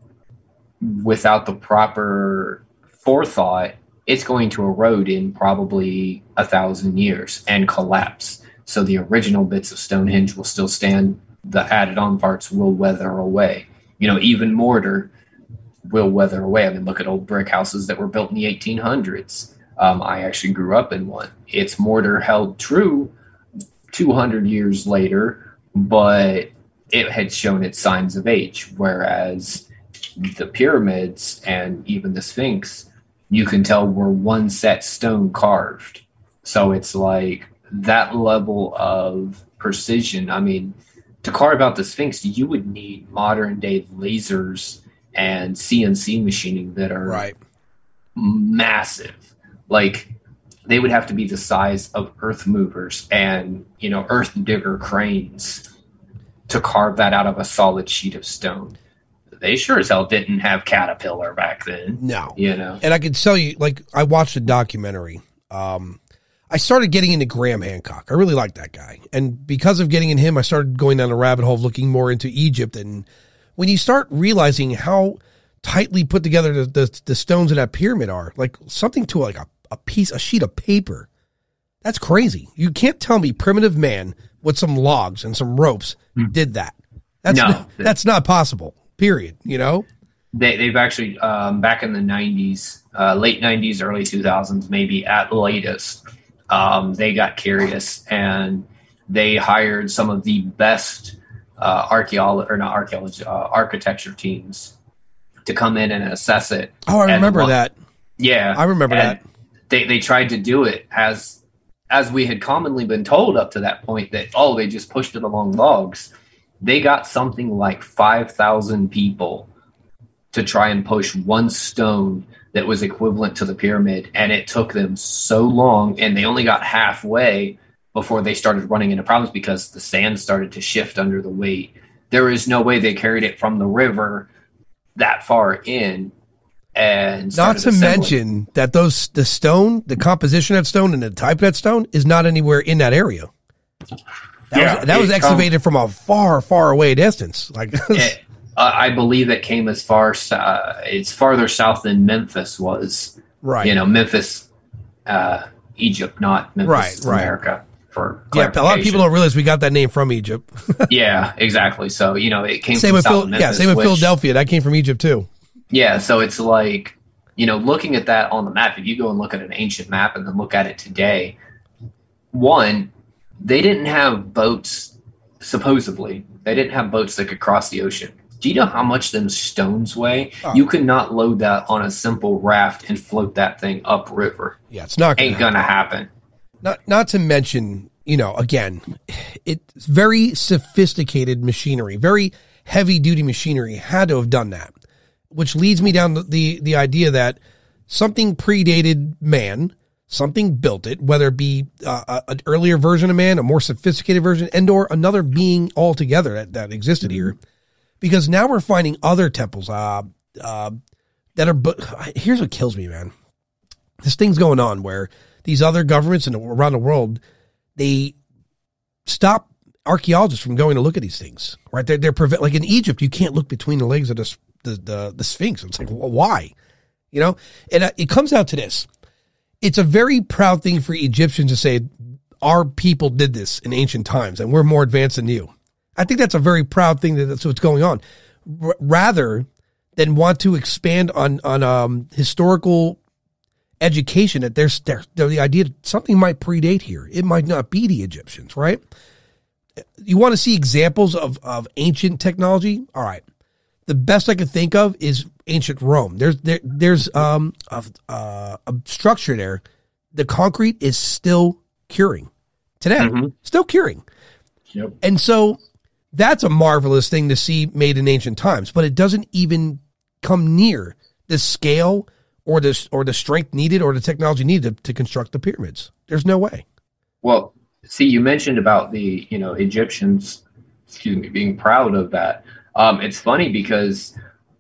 without the proper forethought, it's going to erode in probably a thousand years and collapse. So the original bits of Stonehenge will still stand. The added on parts will weather away. You know, even mortar will weather away. I mean, look at old brick houses that were built in the eighteen hundreds. Um, I actually grew up in one. Its mortar held true two hundred years later, but it had shown its signs of age. Whereas the pyramids and even the Sphinx, you can tell were one set stone carved. So it's like that level of precision. I mean, to carve out the Sphinx, you would need modern day lasers and C N C machining that are right. massive. Like they would have to be the size of earth movers and, you know, earth digger cranes to carve that out of a solid sheet of stone. They sure as hell didn't have Caterpillar back then. No. You know. And I can tell you, like, I watched a documentary. Um, I started getting into Graham Hancock. I really like that guy. And because of getting in him, I started going down a rabbit hole of looking more into Egypt. And when you start realizing how tightly put together the, the, the stones of that pyramid are, like something to like a, a piece, a sheet of paper, that's crazy. You can't tell me primitive man with some logs and some ropes hmm. did that. That's no, not, that's not possible, period. You know? They, they've actually, um, back in the nineties, uh, late nineties, early two thousands, maybe at latest, Um, they got curious and they hired some of the best uh, archaeology or not archaeology, uh, architecture teams to come in and assess it. Oh, I remember one, that. Yeah, I remember that. They they tried to do it as as we had commonly been told up to that point that oh they just pushed it along logs. They got something like five thousand people to try and push one stone that was equivalent to the pyramid. And it took them so long, and they only got halfway before they started running into problems because the sand started to shift under the weight. There is no way they carried it from the river that far in. And not to assembling. mention that those the stone, the composition of that stone and the type of that stone is not anywhere in that area. That yeah, was that was excavated come, from a far, far away distance. Like it, uh, I believe it came as far uh, it's farther south than Memphis was. Right. You know, Memphis, uh, Egypt, not Memphis, right, right. America. For yeah, a lot of people don't realize we got that name from Egypt. Yeah, exactly. So you know, it came same from with South Phil- Memphis, yeah, same with which, Philadelphia. That came from Egypt too. Yeah, so it's like, you know, looking at that on the map, if you go and look at an ancient map and then look at it today, one, they didn't have boats, supposedly. They didn't have boats that could cross the ocean. Do you know how much them stones weigh? Oh. You could not load that on a simple raft and float that thing upriver. Yeah, it's not gonna Ain't going to happen. Not, not to mention, you know, again, it's very sophisticated machinery, very heavy-duty machinery had to have done that. Which leads me down the, the, the idea that something predated man, something built it, whether it be uh, an earlier version of man, a more sophisticated version, and or another being altogether that, that existed here. Because now we're finding other temples uh, uh, that are, but here's what kills me, man. This thing's going on where these other governments and around the world, they stop archaeologists from going to look at these things, right? They're, they're prevent, like in Egypt, you can't look between the legs of the The, the the Sphinx. It's like, well, why? You know, and it comes out to this. It's a very proud thing for Egyptians to say, our people did this in ancient times and we're more advanced than you. I think that's a very proud thing that that's what's going on. R- rather than want to expand on, on um, historical education, that there's, there's the idea that something might predate here. It might not be the Egyptians, right? You want to see examples of, of ancient technology? All right. The best I could think of is ancient Rome. There's there, there's um a, uh, a structure there. The concrete is still curing today, mm-hmm. still curing. Yep. And so that's a marvelous thing to see made in ancient times, but it doesn't even come near the scale or the or the strength needed or the technology needed to, to construct the pyramids. There's no way. Well, see, you mentioned about the you know Egyptians, excuse me, being proud of that. Um, it's funny because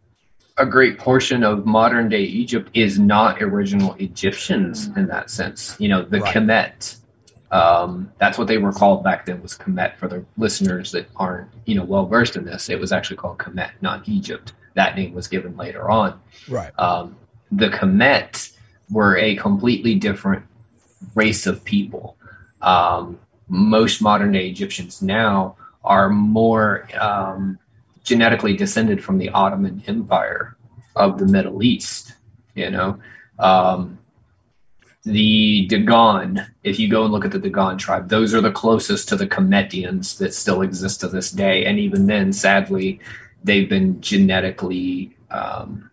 a great portion of modern day Egypt is not original Egyptians in that sense. You know, the right. Kemet, um, that's what they were called back then, was Kemet. For the listeners that aren't, you know, well versed in this, it was actually called Kemet, not Egypt. That name was given later on. Right. Um, the Kemet were a completely different race of people. Um, most modern day Egyptians now are more um, genetically descended from the Ottoman Empire of the Middle East. You know, um, the Dagon, if you go and look at the Dagon tribe, those are the closest to the Kemetians that still exist to this day. And even then, sadly, they've been genetically um,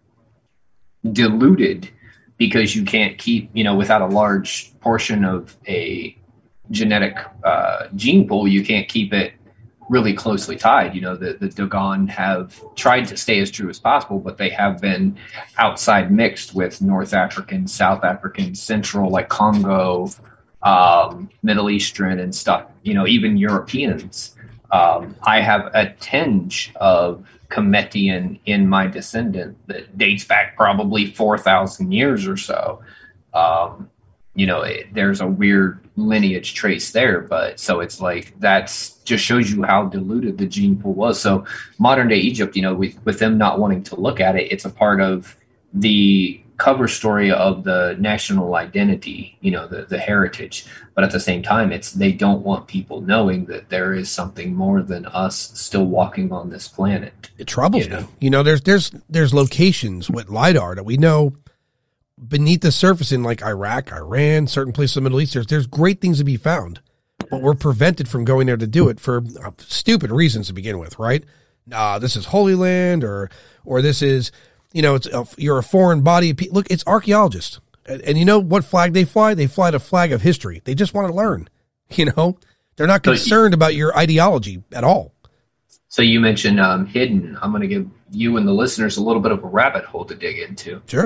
diluted because you can't keep, you know, without a large portion of a genetic uh, gene pool, you can't keep it really closely tied. You know, the, the Dogon have tried to stay as true as possible, but they have been outside mixed with North African, South African, Central, like Congo, um, Middle Eastern and stuff, you know, even Europeans. Um, I have a tinge of Kemetian in my descendant that dates back probably four thousand years or so. Um, you know, it, there's a weird lineage trace there, but so it's like, that's just shows you how diluted the gene pool was. So modern day Egypt, you know, with, with them not wanting to look at it, it's a part of the cover story of the national identity, you know, the, the heritage. But at the same time, it's, they don't want people knowing that there is something more than us still walking on this planet. It troubles you know? me. You know, there's, there's, there's locations with LiDAR that we know beneath the surface in like Iraq, Iran, certain places in the Middle East, there's, there's great things to be found, but we're prevented from going there to do it for uh, stupid reasons to begin with, right? Nah, this is Holy Land, or, or this is, you know, it's a, you're a foreign body. Look, it's archaeologists. And, and you know what flag they fly? They fly the flag of history. They just want to learn, you know, they're not concerned about your ideology at all. So you mentioned um, hidden. I'm going to give you and the listeners a little bit of a rabbit hole to dig into. Sure.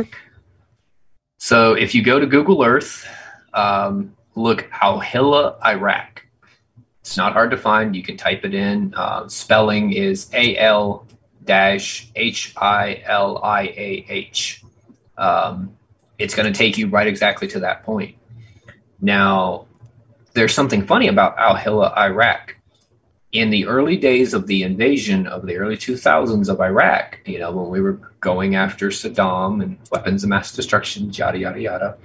So if you go to Google Earth, um, look Al-Hilla, Iraq. It's not hard to find. You can type it in. Uh, spelling is A L H I L I A H. Um, it's going to take you right exactly to that point. Now, there's something funny about Al-Hilla, Iraq. In the early days of the invasion of the early two thousands of Iraq, you know, when we were going after Saddam and weapons of mass destruction, yada, yada, yada,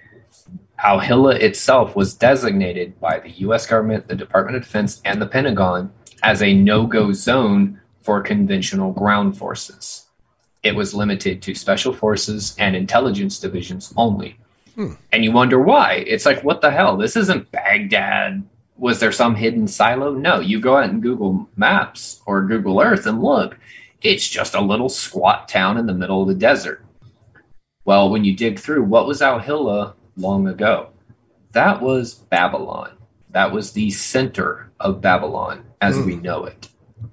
Al-Hilla itself was designated by the U S government, the Department of Defense, and the Pentagon as a no-go zone for conventional ground forces. It was limited to special forces and intelligence divisions only. Hmm. And you wonder why. It's like, what the hell? This isn't Baghdad. Was there some hidden silo? No, you go out and Google Maps or Google Earth and look. It's just a little squat town in the middle of the desert. Well, when you dig through, what was Al-Hilla long ago? That was Babylon. That was the center of Babylon as mm. we know it.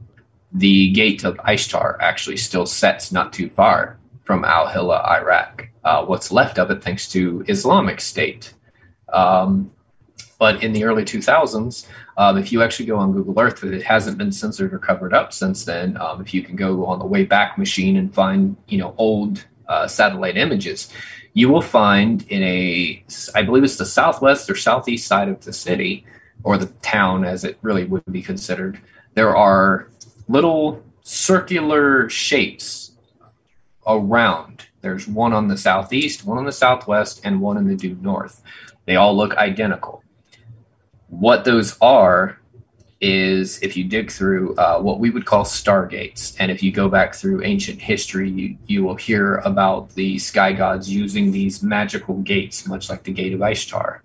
The gate of Ishtar actually still sets not too far from Al-Hilla, Iraq. Uh, what's left of it thanks to Islamic State. Um, but in the early two thousands, um, if you actually go on Google Earth, it hasn't been censored or covered up since then. Um, if you can go on the Wayback Machine and find, you know, old uh, satellite images, you will find in a, I believe it's the southwest or southeast side of the city, or the town as it really would be considered, there are little circular shapes around. There's one on the southeast, one on the southwest, and one in the due north. They all look identical. What those are is, if you dig through uh, what we would call stargates, and if you go back through ancient history, you, you will hear about the sky gods using these magical gates, much like the Gate of Ishtar,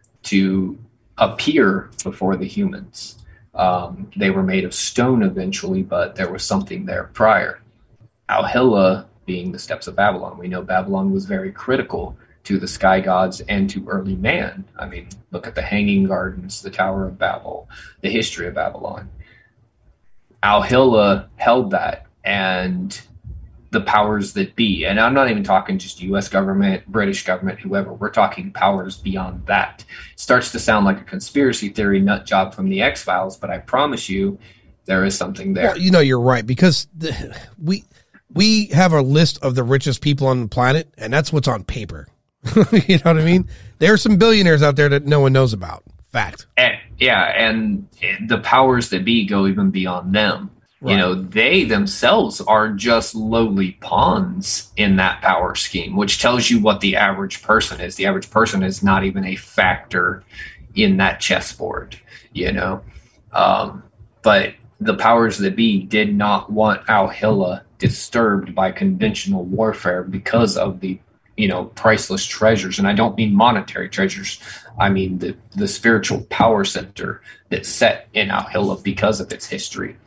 to appear before the humans. Um, they were made of stone eventually, but there was something there prior. Al-Hilla being the steps of Babylon. We know Babylon was very critical to the sky gods and to early man. I mean, look at the Hanging Gardens, the Tower of Babel, the history of Babylon. Al-Hilla held that, and the powers that be, and I'm not even talking just U S government, British government, whoever, we're talking powers beyond that. It starts to sound like a conspiracy theory nut job from the X-Files, but I promise you there is something there. Well, you know, you're right, because the, we we have a list of the richest people on the planet, and that's what's on paper. You know what I mean? There are some billionaires out there that no one knows about. Fact. And, yeah, and the powers that be go even beyond them. Right. You know, they themselves are just lowly pawns in that power scheme, which tells you what the average person is. The average person is not even a factor in that chessboard, you know. Um, but the powers that be did not want Al-Hilla disturbed by conventional warfare because of the, you know, priceless treasures. And I don't mean monetary treasures. I mean the, the spiritual power center that's set in Al-Hilla because of its history.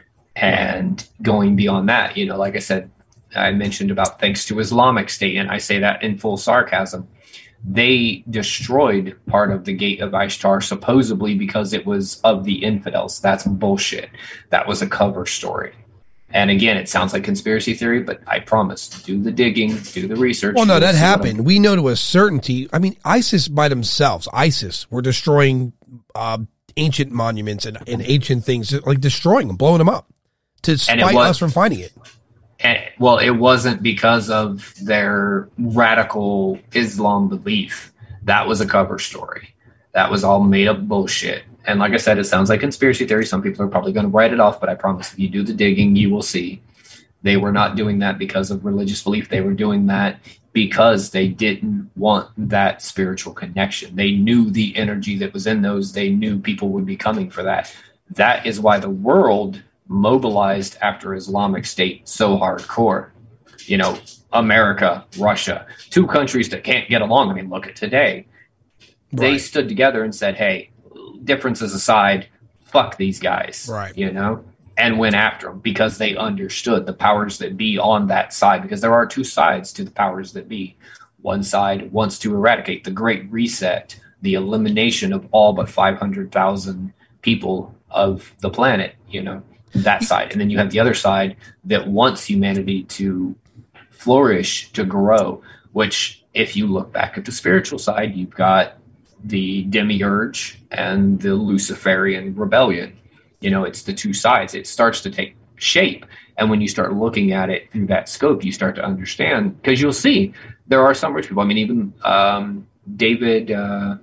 And going beyond that, you know, like I said, I mentioned about thanks to Islamic State, and I say that in full sarcasm, they destroyed part of the Gate of Ishtar supposedly because it was of the infidels. That's bullshit. That was a cover story. And again, it sounds like conspiracy theory, but I promise, do the digging, do the research. Well, no, that happened. We know to a certainty. I mean, ISIS by themselves, ISIS, were destroying uh, ancient monuments and, and ancient things, like destroying them, blowing them up to spite was, us from finding it. And, well, it wasn't because of their radical Islam belief. That was a cover story. That was all made up bullshit. And like I said, it sounds like conspiracy theory. Some people are probably going to write it off, but I promise if you do the digging, you will see they were not doing that because of religious belief. They were doing that because they didn't want that spiritual connection. They knew the energy that was in those. They knew people would be coming for that. That is why the world mobilized after Islamic State so hardcore. You know, America, Russia, two countries that can't get along. I mean, look at today. Right. They stood together and said, hey, differences aside, fuck these guys, right? You know, and went after them because they understood the powers that be on that side, because there are two sides to the powers that be. One side wants to eradicate the Great Reset, the elimination of all but five hundred thousand people of the planet, you know, that side. And then you have the other side that wants humanity to flourish, to grow, which if you look back at the spiritual side, you've got the demiurge and the Luciferian rebellion. You know, it's the two sides. It starts to take shape. And when you start looking at it through that scope, you start to understand, because you'll see there are some rich people. I mean, even um, David uh,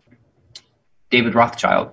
David Rothschild,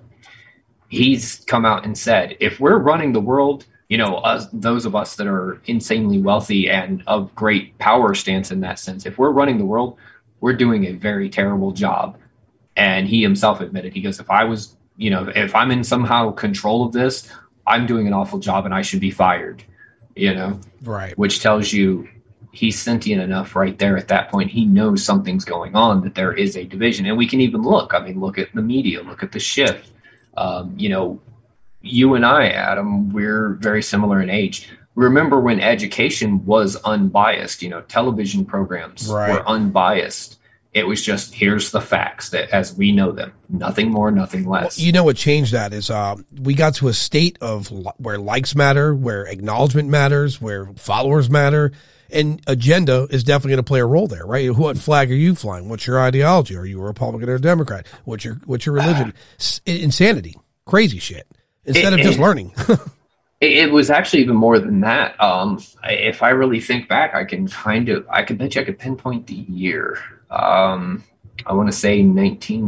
he's come out and said, if we're running the world, you know, us, those of us that are insanely wealthy and of great power stance in that sense, if we're running the world, we're doing a very terrible job. And he himself admitted, he goes, if I was, you know, if I'm in somehow control of this, I'm doing an awful job and I should be fired, you know, right. Which tells you he's sentient enough right there at that point. He knows something's going on, that there is a division. And we can even look, I mean, look at the media, look at the shift. Um, you know, you and I, Adam, we're very similar in age. Remember when education was unbiased, you know, television programs right. were unbiased. It was just, here's the facts that as we know them, nothing more, nothing less. Well, you know what changed that is uh, we got to a state of li- where likes matter, where acknowledgement matters, where followers matter, and agenda is definitely going to play a role there, right? What flag are you flying? What's your ideology? Are you a Republican or a Democrat? What's your what's your religion? S- insanity, crazy shit. Instead it, of just it, learning. it, it was actually even more than that. Um, if I really think back, I can kind of, I could bet you I could pinpoint the year. Um, I want to say nineteen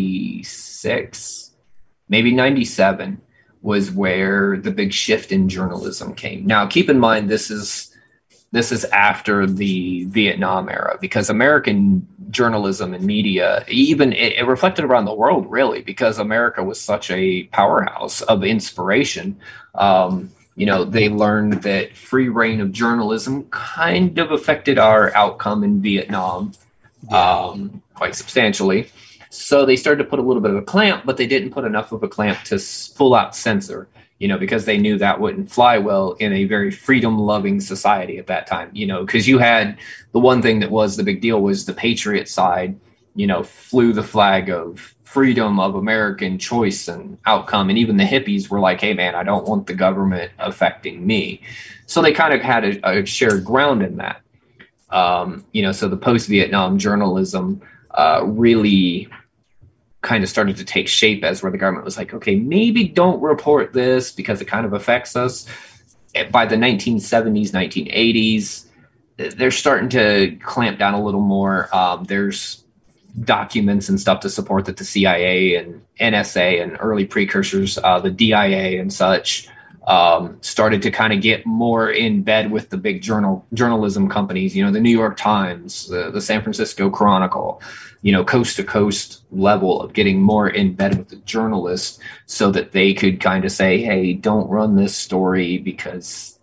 ninety-six, maybe ninety-seven was where the big shift in journalism came. Now, keep in mind, this is, this is after the Vietnam era, because American journalism and media, even it, it reflected around the world, really, because America was such a powerhouse of inspiration. Um, you know, they learned that free reign of journalism kind of affected our outcome in Vietnam. Um, quite substantially. So they started to put a little bit of a clamp, but they didn't put enough of a clamp to full out censor, you know, because they knew that wouldn't fly well in a very freedom loving society at that time, you know, because you had the one thing that was the big deal was the patriot side, you know, flew the flag of freedom of American choice and outcome. And even the hippies were like, hey, man, I don't want the government affecting me. So they kind of had a, a shared ground in that. Um, you know, so the post-Vietnam journalism uh, really kind of started to take shape as where the government was like, okay, maybe don't report this because it kind of affects us. By the nineteen seventies, nineteen eighties, they're starting to clamp down a little more. Um, there's documents and stuff to support that the C I A and N S A and early precursors, uh, the D I A and such, Um, started to kind of get more in bed with the big journal journalism companies, you know, the New York Times, the, the San Francisco Chronicle, you know, coast to coast level of getting more in bed with the journalists so that they could kind of say, hey, don't run this story because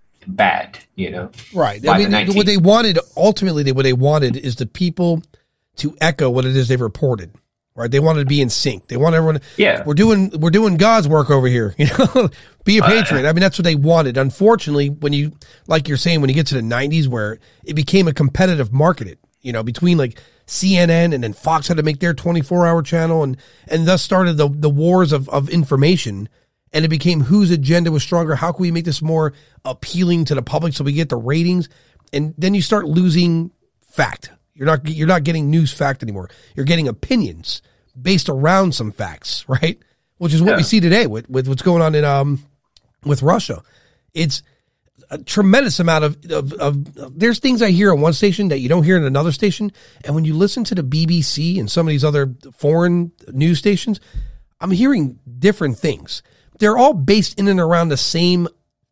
bad, you know. Right. I mean, the what they wanted, ultimately, they, what they wanted is the people to echo what it is they've reported. Right, they wanted to be in sync. They want everyone. Yeah, we're doing we're doing God's work over here. You know, be a patriot. I mean, that's what they wanted. Unfortunately, when you, like you're saying, when you get to the nineties, where it became a competitive market, you know, between like C N N and then Fox had to make their twenty-four hour channel, and and thus started the the wars of of information, and it became whose agenda was stronger. How can we make this more appealing to the public so we get the ratings? And then you start losing fact. You're not you're not getting news fact anymore. You're getting opinions based around some facts, right? Which is what yeah. we see today with, with what's going on in um with Russia. It's a tremendous amount of, of of there's things I hear on one station that you don't hear in another station, and when you listen to the B B C and some of these other foreign news stations, I'm hearing different things. They're all based in and around the same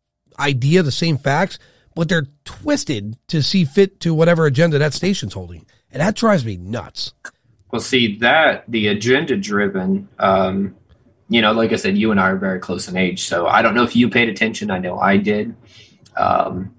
idea, the same facts, but they're twisted to see fit to whatever agenda that station's holding. And that drives me nuts. Well, see, that, the agenda-driven, um, you know, like I said, you and I are very close in age, so I don't know if you paid attention. I know I did. Um,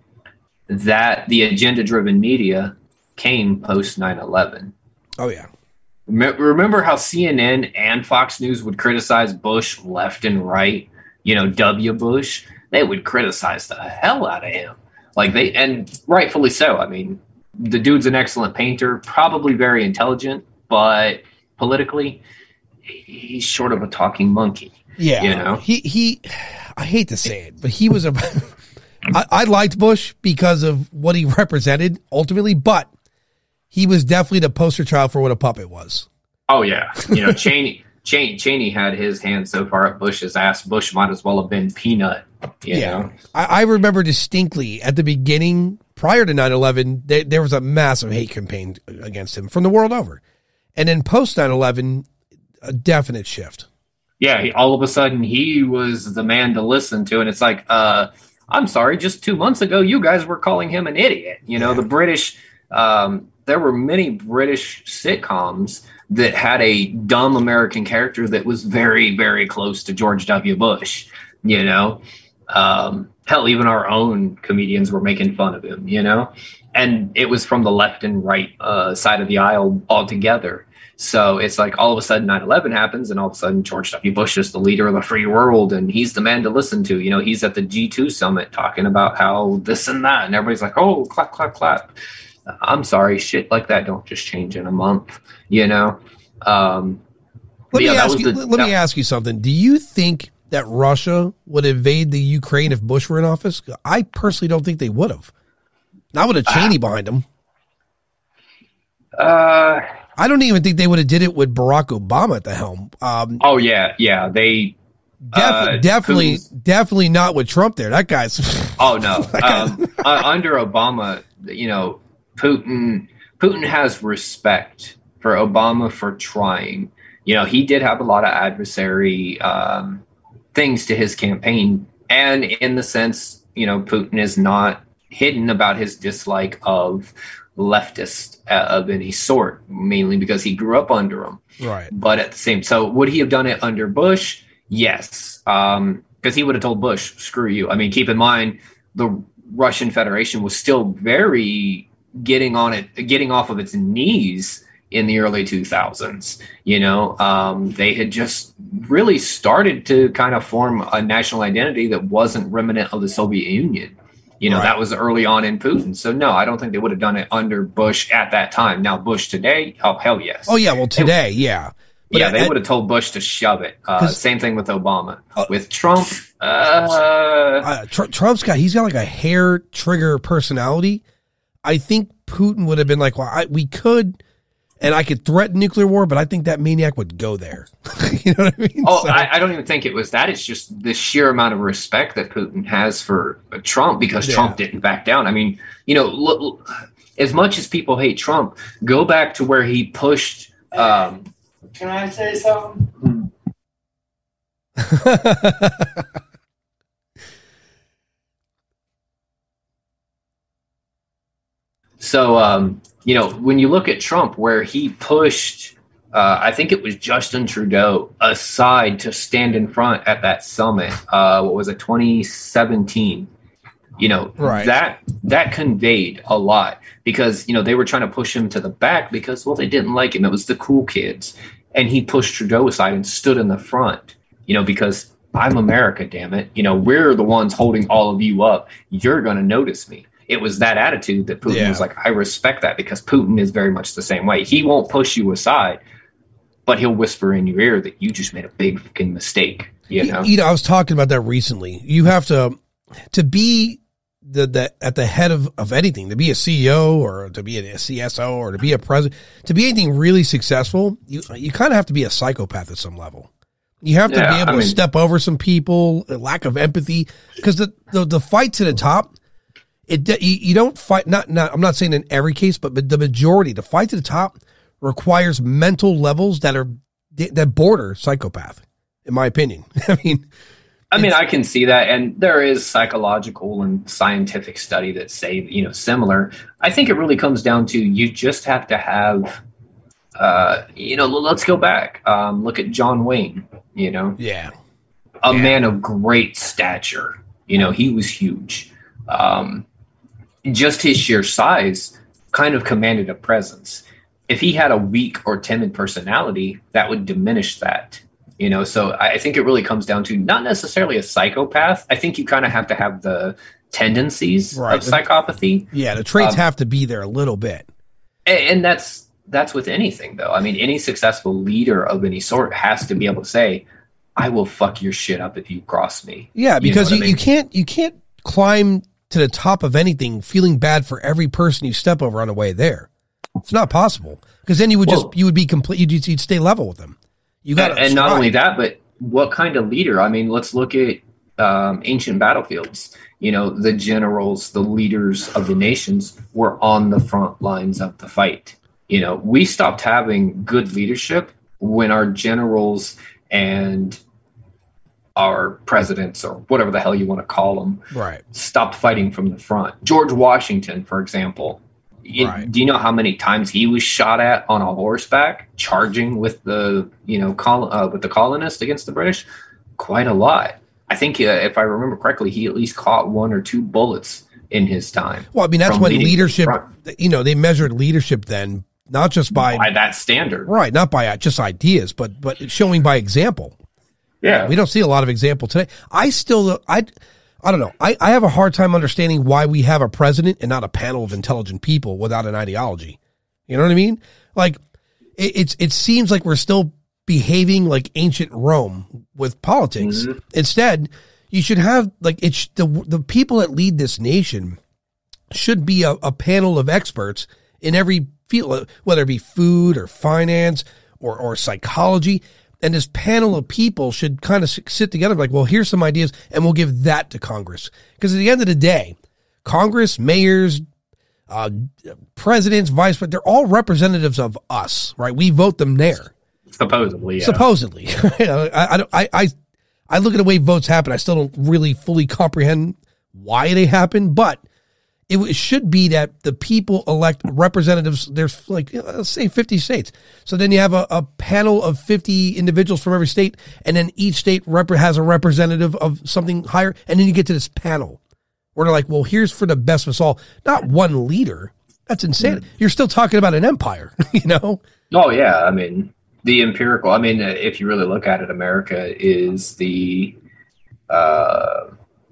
that the agenda-driven media came post nine eleven. Oh, yeah. Remember how C N N and Fox News would criticize Bush left and right? You know, W. Bush, they would criticize the hell out of him. Like they, and rightfully so. I mean, the dude's an excellent painter, probably very intelligent, but politically, he's short of a talking monkey. Yeah, you know, he he. I hate to say it, but he was a. I, I liked Bush because of what he represented ultimately, but he was definitely the poster child for what a puppet was. Oh yeah, you know, Cheney, Cheney, Cheney had his hand so far up Bush's ass. Bush might as well have been Peanut. You yeah, know? I, I remember distinctly at the beginning, prior to nine eleven, there, there was a massive hate campaign against him from the world over, and then post nine eleven, a definite shift. Yeah, he, all of a sudden he was the man to listen to, and it's like, uh, I'm sorry, just two months ago you guys were calling him an idiot. You know, yeah. the British. Um, there were many British sitcoms that had a dumb American character that was very, very close to George W. Bush, you know. Um, hell, even our own comedians were making fun of him, you know. And it was from the left and right uh, side of the aisle altogether. So it's like all of a sudden nine eleven happens and all of a sudden George W. Bush is the leader of the free world and he's the man to listen to. You know, he's at the G two summit talking about how this and that. And everybody's like, oh, clap, clap, clap. I'm sorry, shit like that don't just change in a month, you know? Um, let me, yeah, ask you, the, let that, me ask you something. Do you think that Russia would invade the Ukraine if Bush were in office? I personally don't think they would have. Not with a Cheney uh, behind them. Uh, I don't even think they would have did it with Barack Obama at the helm. Um, oh, yeah, yeah. They def- uh, definitely, definitely not with Trump there. That guy's... Oh, no. um, uh, under Obama, you know, Putin Putin has respect for Obama for trying. You know, he did have a lot of adversary um, things to his campaign. And in the sense, you know, Putin is not hidden about his dislike of leftist uh, of any sort, mainly because he grew up under them. Right. But at the same, so would he have done it under Bush? Yes. Um, because he would have told Bush, screw you. I mean, keep in mind, the Russian Federation was still very getting on it, getting off of its knees in the early two thousands. You know, um, they had just really started to kind of form a national identity that wasn't remnant of the Soviet Union. You know, right. That was early on in Putin. So, no, I don't think they would have done it under Bush at that time. Now, Bush today, oh, hell yes. Oh, yeah, well, today, they, yeah. But yeah, they I, would have told Bush to shove it. Uh, same thing with Obama. Uh, with Trump, uh, uh, Tr- Trump's got, he's got like a hair trigger personality. I think Putin would have been like, well, I, we could, and I could threaten nuclear war, but I think that maniac would go there. You know what I mean? Oh, so, I, I don't even think it was that. It's just the sheer amount of respect that Putin has for Trump because yeah. Trump didn't back down. I mean, you know, look, as much as people hate Trump, go back to where he pushed. Um, Can I say something? So, um, you know, when you look at Trump, where he pushed, uh, I think it was Justin Trudeau aside to stand in front at that summit. Uh, what was it, twenty seventeen? You know, right. that that conveyed a lot because, you know, they were trying to push him to the back because, well, they didn't like him. It was the cool kids. And he pushed Trudeau aside and stood in the front, you know, because I'm America, damn it. You know, we're the ones holding all of you up. You're going to notice me. It was that attitude that Putin yeah. was like, I respect that because Putin is very much the same way. He won't push you aside, but he'll whisper in your ear that you just made a big fucking mistake. You know, you know, I was talking about that recently. You have to, to be the, the at the head of, of anything, to be a C E O or to be a C S O or to be a president, to be anything really successful, you you kind of have to be a psychopath at some level. You have to yeah, be able I mean, to step over some people, a lack of empathy, because the, the the fight to the top. It you, you don't fight not not I'm not saying in every case, but but the majority, the fight to the top requires mental levels that are that border psychopath, in my opinion. I mean, I mean, I can see that, and there is psychological and scientific study that say you know similar. I think it really comes down to you just have to have, uh, you know, let's go back. Um, look at John Wayne. You know, yeah, a yeah. man of great stature. You know, he was huge. Um, just his sheer size kind of commanded a presence. If he had a weak or timid personality, that would diminish that, you know? So I think it really comes down to not necessarily a psychopath. I think you kind of have to have the tendencies right. of psychopathy. Yeah. The traits um, have to be there a little bit. And, and that's, that's with anything though. I mean, any successful leader of any sort has to be able to say, I will fuck your shit up if you cross me. Yeah, because you, know you, I mean? you can't you can't climb to the top of anything feeling bad for every person you step over on the way there. It's not possible, because then you would well, just you would be complete. You'd, you'd stay level with them. You got and, and not only that, but what kind of leader? I mean, let's look at um, ancient battlefields. You know, the generals, the leaders of the nations were on the front lines of the fight. You know, we stopped having good leadership when our generals and our presidents, or whatever the hell you want to call them, right, stopped fighting from the front. George Washington, for example. You, right. Do you know how many times he was shot at on a horseback, charging with the you know col- uh, with the colonists against the British? Quite a lot. I think, uh, if I remember correctly, he at least caught one or two bullets in his time. Well, I mean, that's when leadership. You know, they measured leadership then, not just by by that standard, right? Not by just ideas, but but showing by example. Yeah, we don't see a lot of example today. I still, I, I don't know. I, I have a hard time understanding why we have a president and not a panel of intelligent people without an ideology. You know what I mean? Like, it, it's it seems like we're still behaving like ancient Rome with politics. Mm-hmm. Instead, you should have like it's the the people that lead this nation should be a, a panel of experts in every field, whether it be food or finance or or psychology. And this panel of people should kind of sit together like, well, here's some ideas, and we'll give that to Congress. Because at the end of the day, Congress, mayors, uh, presidents, vice presidents, they're all representatives of us, right? We vote them there. Supposedly, yeah. Supposedly. I, I, I, I look at the way votes happen. I still don't really fully comprehend why they happen, but it should be that the people elect representatives. There's like, let's say fifty states. So then you have a, a panel of fifty individuals from every state, and then each state rep- has a representative of something higher. And then you get to this panel where they're like, well, here's for the best of us all. Not one leader. That's insane. Mm. You're still talking about an empire, you know? Oh, yeah. I mean, the empirical, I mean, if you really look at it, America is the, uh,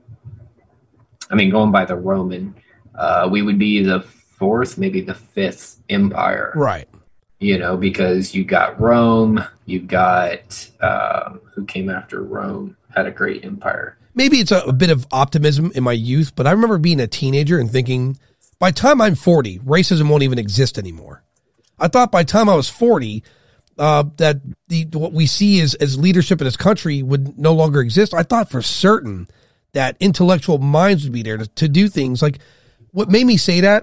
I mean, going by the Roman, Uh, we would be the fourth, maybe the fifth empire. Right. You know, because you got Rome, you've got, uh, who came after Rome, had a great empire. Maybe it's a, a bit of optimism in my youth, but I remember being a teenager and thinking, by the time I'm forty, racism won't even exist anymore. I thought by the time I was forty, uh, that the what we see as, as leadership in this country would no longer exist. I thought for certain that intellectual minds would be there to, to do things like. What made me say that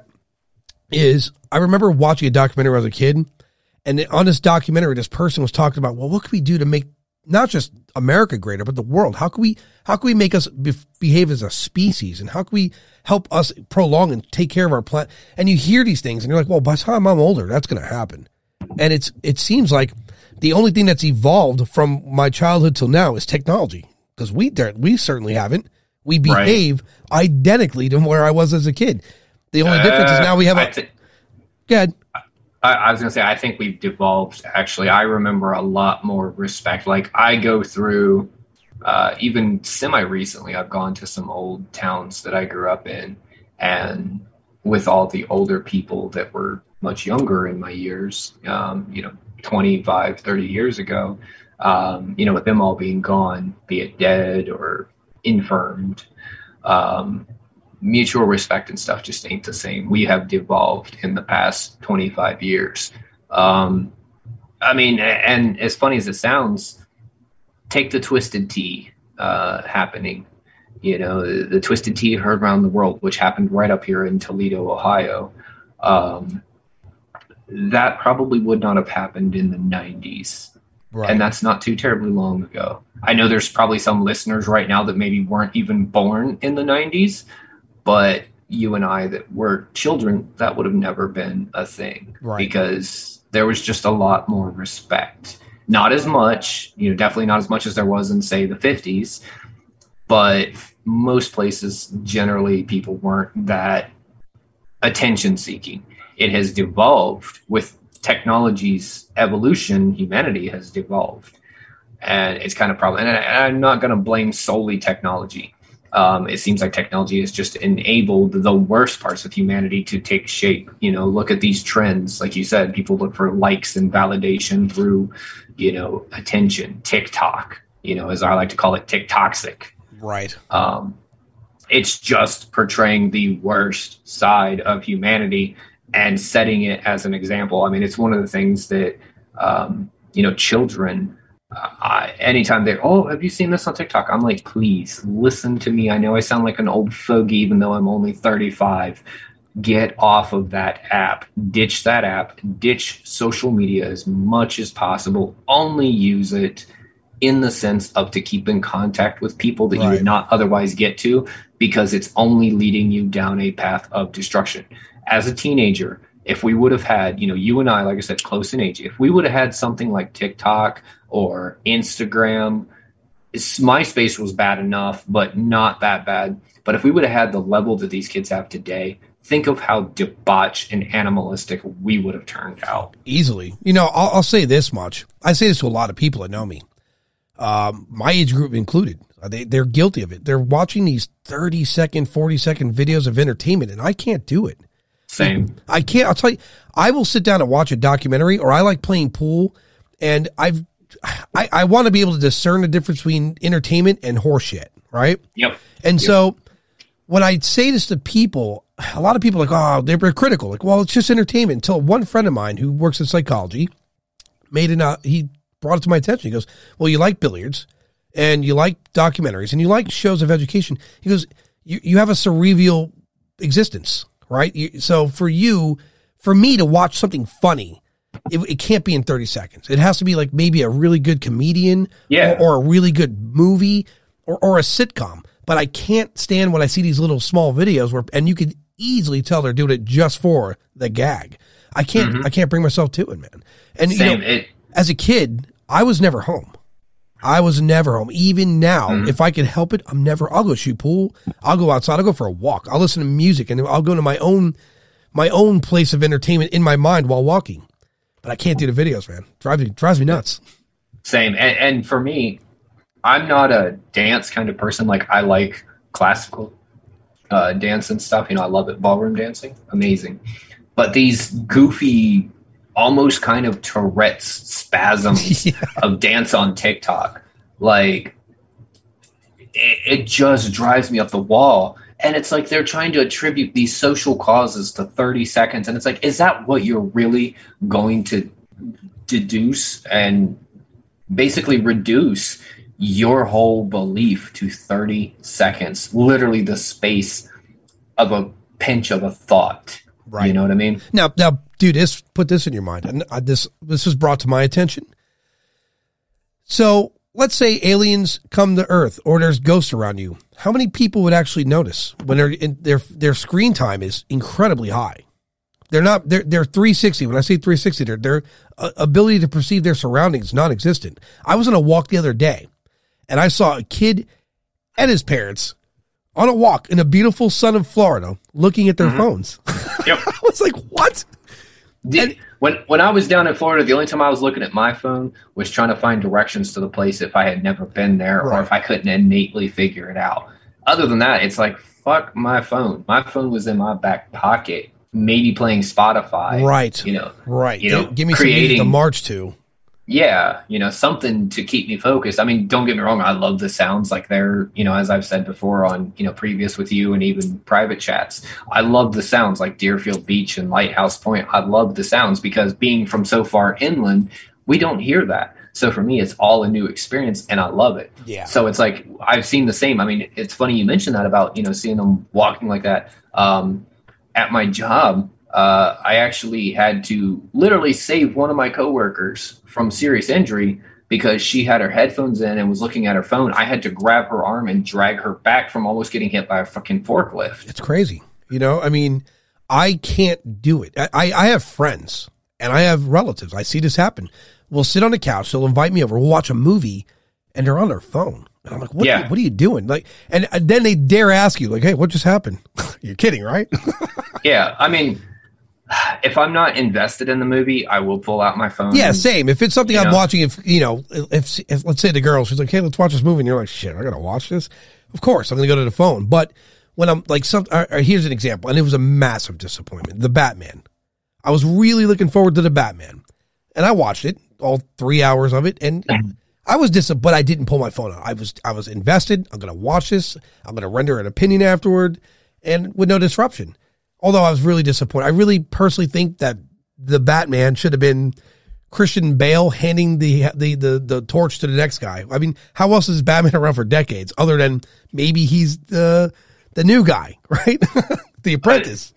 is I remember watching a documentary when I was a kid, and on this documentary, this person was talking about, well, what can we do to make not just America greater, but the world? How can we, how can we make us be- behave as a species? And how can we help us prolong and take care of our planet? And you hear these things and you're like, well, by the time I'm older, that's going to happen. And it's, it seems like the only thing that's evolved from my childhood till now is technology, because we, we certainly haven't. We behave right. identically to where I was as a kid. The only uh, difference is now we have a... Th- Go ahead. I, I was going to say, I think we've devolved, actually. I remember a lot more respect. Like, I go through, uh, even semi-recently, I've gone to some old towns that I grew up in, and with all the older people that were much younger in my years, um, you know, twenty-five, thirty years ago, um, you know, with them all being gone, be it dead or infirmed, um, mutual respect and stuff just ain't the same. We have devolved in the past twenty-five years. Um, I mean, and as funny as it sounds, take the Twisted Tea uh, happening. You know, the, the Twisted Tea heard around the world, which happened right up here in Toledo, Ohio. Um, that probably would not have happened in the nineties. Right. And that's not too terribly long ago. I know there's probably some listeners right now that maybe weren't even born in the nineties, but you and I that were children, that would have never been a thing. Right. Because there was just a lot more respect. Not as much, you know, definitely not as much as there was in, say, the fifties, but most places, generally, people weren't that attention-seeking. It has devolved with technology's evolution. Humanity has devolved, and it's kind of problem. And, I, and I'm not going to blame solely technology. Um, it seems like technology has just enabled the worst parts of humanity to take shape. You know, look at these trends. Like you said, people look for likes and validation through, you know, attention. TikTok, you know, as I like to call it, TikToxic. Right. Um, it's just portraying the worst side of humanity and setting it as an example. I mean, it's one of the things that, um, you know, children, uh, I, anytime they're, oh, have you seen this on TikTok? I'm like, please listen to me. I know I sound like an old fogey, even though I'm only thirty-five. Get off of that app. Ditch that app. Ditch social media as much as possible. Only use it in the sense of to keep in contact with people that Right. you would not otherwise get to, because it's only leading you down a path of destruction. As a teenager, if we would have had, you know, you and I, like I said, close in age, if we would have had something like TikTok or Instagram, MySpace was bad enough, but not that bad. But if we would have had the level that these kids have today, think of how debauched and animalistic we would have turned out. Easily. You know, I'll, I'll say this much. I say this to a lot of people that know me, um, my age group included. They, they're guilty of it. They're watching these thirty second, forty second videos of entertainment, and I can't do it. Same. I can't. I'll tell you, I will sit down and watch a documentary, or I like playing pool, and I've, I, I want to be able to discern the difference between entertainment and horseshit, right? Yep. And Yep. so when I say this to people, a lot of people are like, oh, they're critical. Like, well, it's just entertainment. Until one friend of mine who works in psychology made an, uh, he brought it to my attention. He goes, well, you like billiards and you like documentaries and you like shows of education. He goes, you, you have a cerebral existence, right? You, so for you, for me to watch something funny, it, it can't be in thirty seconds. It has to be like maybe a really good comedian Yeah. or, or a really good movie or, or a sitcom. But I can't stand when I see these little small videos where, and you could easily tell they're doing it just for the gag. I can't, Mhm. I can't bring myself to it, man. And you Same. know, It, as a kid, I was never home. I was never home. Even now, Mhm. if I could help it, I'm never, I'll go shoot pool. I'll go outside. I'll go for a walk. I'll listen to music and I'll go to my own, my own place of entertainment in my mind while walking. But I can't do the videos, man. Drives me, drives me nuts. Same. And, and for me, I'm not a dance kind of person. Like, I like classical uh, dance and stuff. You know, I love it. Ballroom dancing, amazing. But these goofy, almost kind of Tourette's spasms Yeah. of dance on TikTok, like, it, it just drives me up the wall. And it's like they're trying to attribute these social causes to thirty seconds. And it's like, is that what you're really going to deduce and basically reduce your whole belief to thirty seconds, literally the space of a pinch of a thought? Right. You know what I mean? Now, now, dude, this, put this in your mind. And uh, this, this was brought to my attention. So let's say aliens come to Earth or there's ghosts around you. How many people would actually notice when they're in, their, their screen time is incredibly high? They're not, they're, they're three sixty. When I say three sixty, their, their uh, ability to perceive their surroundings is non-existent. I was on a walk the other day and I saw a kid and his parents on a walk in a beautiful sun of Florida looking at their Mhm. phones. Yep. I was like, what? The- And- when when I was down in Florida, the only time I was looking at my phone was trying to find directions to the place if I had never been there Right. or if I couldn't innately figure it out. Other than that, it's like, fuck my phone. My phone was in my back pocket, maybe playing Spotify. Right. You know, Right. You know, Give, give me some music to creating- march to. yeah, you know, something to keep me focused. I mean, don't get me wrong. I love the sounds, like they're, you know, as I've said before on, you know, previous with you and even private chats, I love the sounds like Deerfield Beach and Lighthouse Point. I love the sounds because being from so far inland, we don't hear that. So for me, it's all a new experience and I love it. Yeah. So it's like, I've seen the same. I mean, it's funny you mentioned that about, you know, seeing them walking like that. Um, at my job, uh, I actually had to literally save one of my coworkers from serious injury because she had her headphones in and was looking at her phone. I had to grab her arm and drag her back from almost getting hit by a fucking forklift. It's crazy. You know, I mean, I can't do it. I, I have friends and I have relatives. I see this happen. We'll sit on the couch. They'll invite me over. We'll watch a movie and they're on their phone. And I'm like, what, Yeah. what are you doing? Like, and, and then they dare ask you like, hey, what just happened? You're kidding, right? Yeah. I mean, if I'm not invested in the movie, I will pull out my phone. Yeah, and- same. If it's something You I'm know? watching, if, you know, if, if, let's say the girl, she's like, hey, let's watch this movie. And you're like, shit, I got to watch this. Of course, I'm going to go to the phone. But when I'm like, some, or, or here's an example. And it was a massive disappointment. The Batman. I was really looking forward to the Batman and I watched it, all three hours of it. And I was disappointed, but I didn't pull my phone out. I was, I was invested. I'm going to watch this. I'm going to render an opinion afterward, and with no disruption. Although I was really disappointed. I really personally think that the Batman should have been Christian Bale handing the, the, the, the torch to the next guy. I mean, how else is Batman around for decades other than maybe he's the, the new guy, right? The apprentice.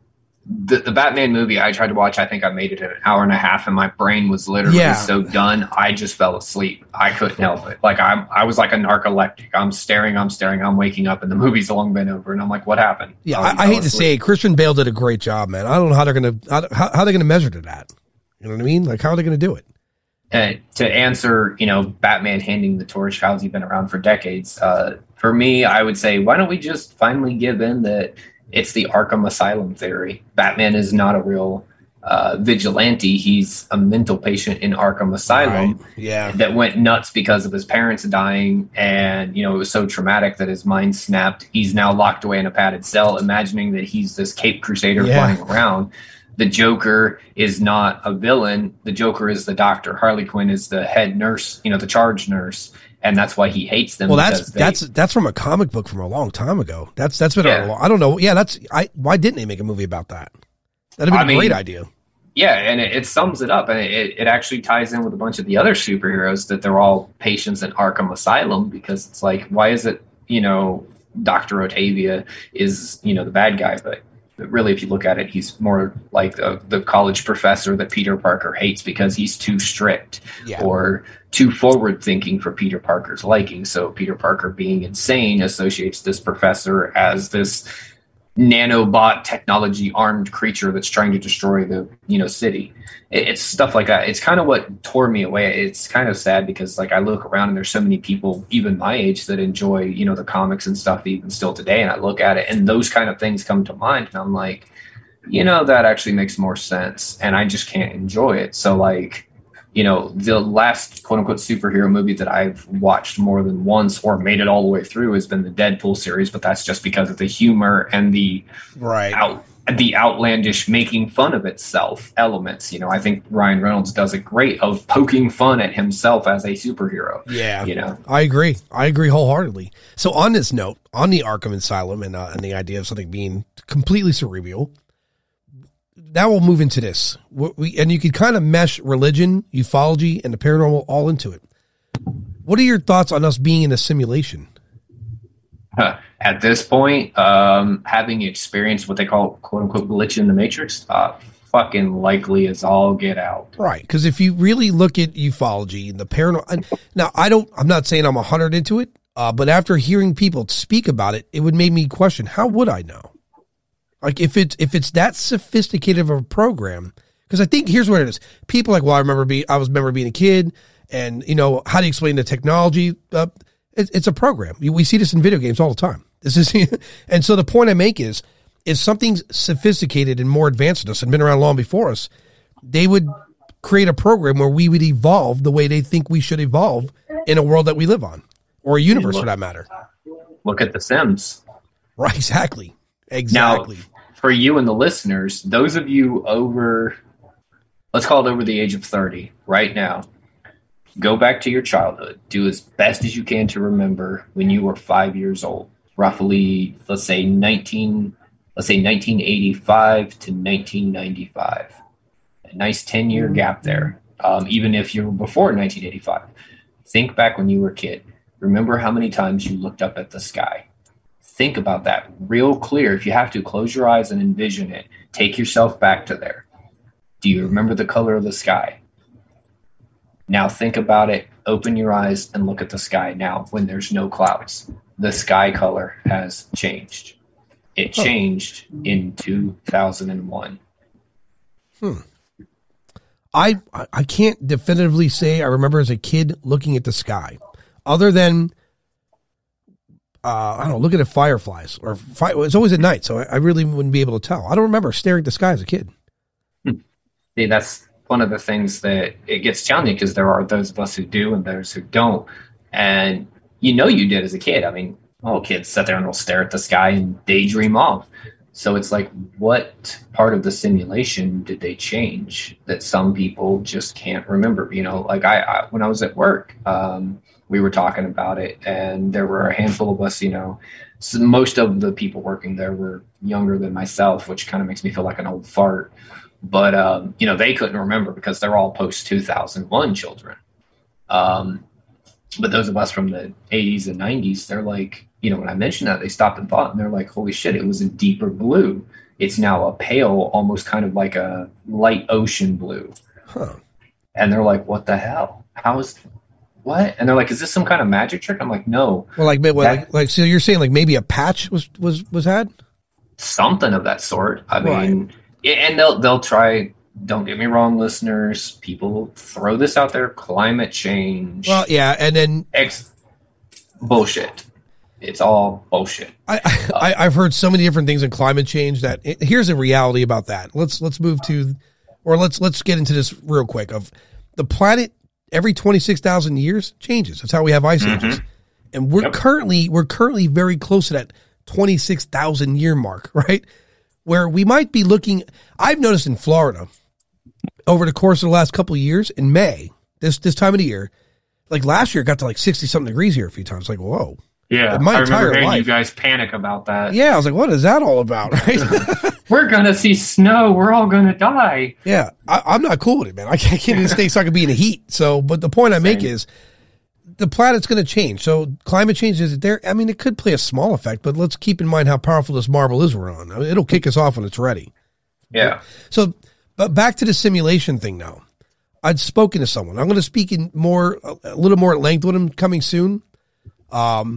The, the Batman movie I tried to watch, I think I made it an hour and a half, and my brain was literally Yeah. so done, I just fell asleep. I couldn't help it. Like I, I was like a narcoleptic. I'm staring, I'm staring, I'm waking up, and the movie's long been over, and I'm like, what happened? Yeah, Oh, I, he I fell hate to asleep. say it. Christian Bale did a great job, man. I don't know how they're going to, how, how are they going to measure to that? You know what I mean? Like, how are they going to do it? Uh, to answer, you know, Batman handing the torch, how's he been around for decades? Uh, for me, I would say, why don't we just finally give in that it's the Arkham Asylum theory? Batman is not a real uh, vigilante. He's a mental patient in Arkham Asylum Right. Yeah. that went nuts because of his parents dying. And, you know, it was so traumatic that his mind snapped. He's now locked away in a padded cell, imagining that he's this Cape Crusader Yeah. flying around. The Joker is not a villain. The Joker is the doctor. Harley Quinn is the head nurse, you know, the charge nurse. And that's why he hates them. Well, that's because they- that's that's from a comic book from a long time ago. That's that's been Yeah. a long, I don't know. Yeah, that's I. Why didn't they make a movie about that? That'd have been I a great mean, idea. Yeah, and it, it sums it up, and it, it actually ties in with a bunch of the other superheroes that they're all patients in Arkham Asylum, because it's like, why is it, you know, Doctor Octavia is, you know, the bad guy, but, but really, if you look at it, he's more like the, the college professor that Peter Parker hates because he's too strict Yeah. or too forward thinking for Peter Parker's liking. So Peter Parker, being insane, associates this professor as this nanobot technology armed creature that's trying to destroy the, you know, city. It, it's stuff like that. It's kind of what tore me away. It's kind of sad because, like, I look around and there's so many people even my age that enjoy, you know, the comics and stuff even still today, and I look at it and those kind of things come to mind, and I'm like, you know, that actually makes more sense, and I just can't enjoy it. So, like, you know, the last quote unquote superhero movie that I've watched more than once or made it all the way through has been the Deadpool series, but that's just because of the humor and the Right. out the outlandish making fun of itself elements. You know, I think Ryan Reynolds does it great of poking fun at himself as a superhero. Yeah. You know, I agree. I agree wholeheartedly. So on this note, on the Arkham Asylum and uh, and the idea of something being completely cerebral, now we'll move into this. What we and you could kind of mesh religion, ufology, and the paranormal all into it. What are your thoughts on us being in a simulation? Uh, at this point, um, having experienced what they call quote unquote glitch in the matrix, uh, fucking likely as all get out. Right, because if you really look at ufology and the paranormal, and now I don't, I'm not saying I'm a hundred into it, uh, but after hearing people speak about it, it would make me question: how would I know? Like if it's if it's that sophisticated of a program, because I think here's what it is: people are like, well, I remember being, I was remember being a kid, and you know, how do you explain the technology? Uh, it, it's a program. We see this in video games all the time. This is, and so the point I make is, if something's sophisticated and more advanced than us and been around long before us, they would create a program where we would evolve the way they think we should evolve in a world that we live on, or a universe for that matter. Look at The Sims. Right? Exactly. Exactly. Now, for you and the listeners, those of you over, let's call it over the age of thirty right now, go back to your childhood. Do as best as you can to remember when you were five years old, roughly, let's say nineteen, let's say nineteen eighty-five to nineteen ninety-five. A nice ten-year gap there. Um, even if you were before nineteen eighty-five, think back when you were a kid. Remember how many times you looked up at the sky. Think about that real clear. If you have to, close your eyes and envision it. Take yourself back to there. Do you remember the color of the sky? Now think about it. Open your eyes and look at the sky now when there's no clouds. The sky color has changed. It changed in two thousand one. Hmm. I I can't definitively say I remember as a kid looking at the sky, other than uh, I don't know, looking at fireflies or fi- it's always at night, so I, I really wouldn't be able to tell. I don't remember staring at the sky as a kid. See, that's one of the things that it gets challenging because there are those of us who do and those who don't. And you know you did as a kid. I mean, all kids sit there and will stare at the sky and daydream off. So it's like, what part of the simulation did they change that some people just can't remember? You know, like I, I when I was at work, um, we were talking about it, and there were a handful of us, you know, so most of the people working there were younger than myself, which kind of makes me feel like an old fart. But, um, you know, they couldn't remember because they're all post two thousand one children. Um, but those of us from the eighties and nineties, they're like, you know, when I mentioned that, they stopped and thought, and they're like, holy shit, it was a deeper blue. It's now a pale, almost kind of like a light ocean blue. Huh. And they're like, what the hell? How is, what? And they're like, is this some kind of magic trick? I'm like, no. Well, like, what, That- like, like, so you're saying like maybe a patch was, was, was had? Something of that sort. I Right. mean, yeah, and they'll, they'll try, don't get me wrong, listeners, people throw this out there, climate change. Well, yeah. And then Ex- bullshit. It's all bullshit. I, I, I've heard so many different things in climate change that it, here's a reality about that. Let's, let's move to, or let's, let's get into this real quick of the planet every twenty-six thousand years changes. That's how we have ice ages. And we're Yep. currently, we're currently very close to that twenty-six thousand year mark, right? Where we might be looking, I've noticed in Florida over the course of the last couple of years in May, this, this time of the year, like last year it got to like sixty something degrees here a few times. Like, whoa. Yeah, My I entire remember hearing life. you guys panic about that. Yeah. I was like, what is that all about? Right. We're gonna see snow. We're all gonna die. Yeah, I, I'm not cool with it, man. I can't get in the States so I can be in the heat. So, but the point I make Same. is the planet's going to change. So climate change is there. I mean, it could play a small effect, but let's keep in mind how powerful this marble is we're on. It'll kick us off when it's ready. Yeah. So, but back to the simulation thing now. I'd spoken to someone. I'm going to speak in more, a little more at length with him coming soon. Um,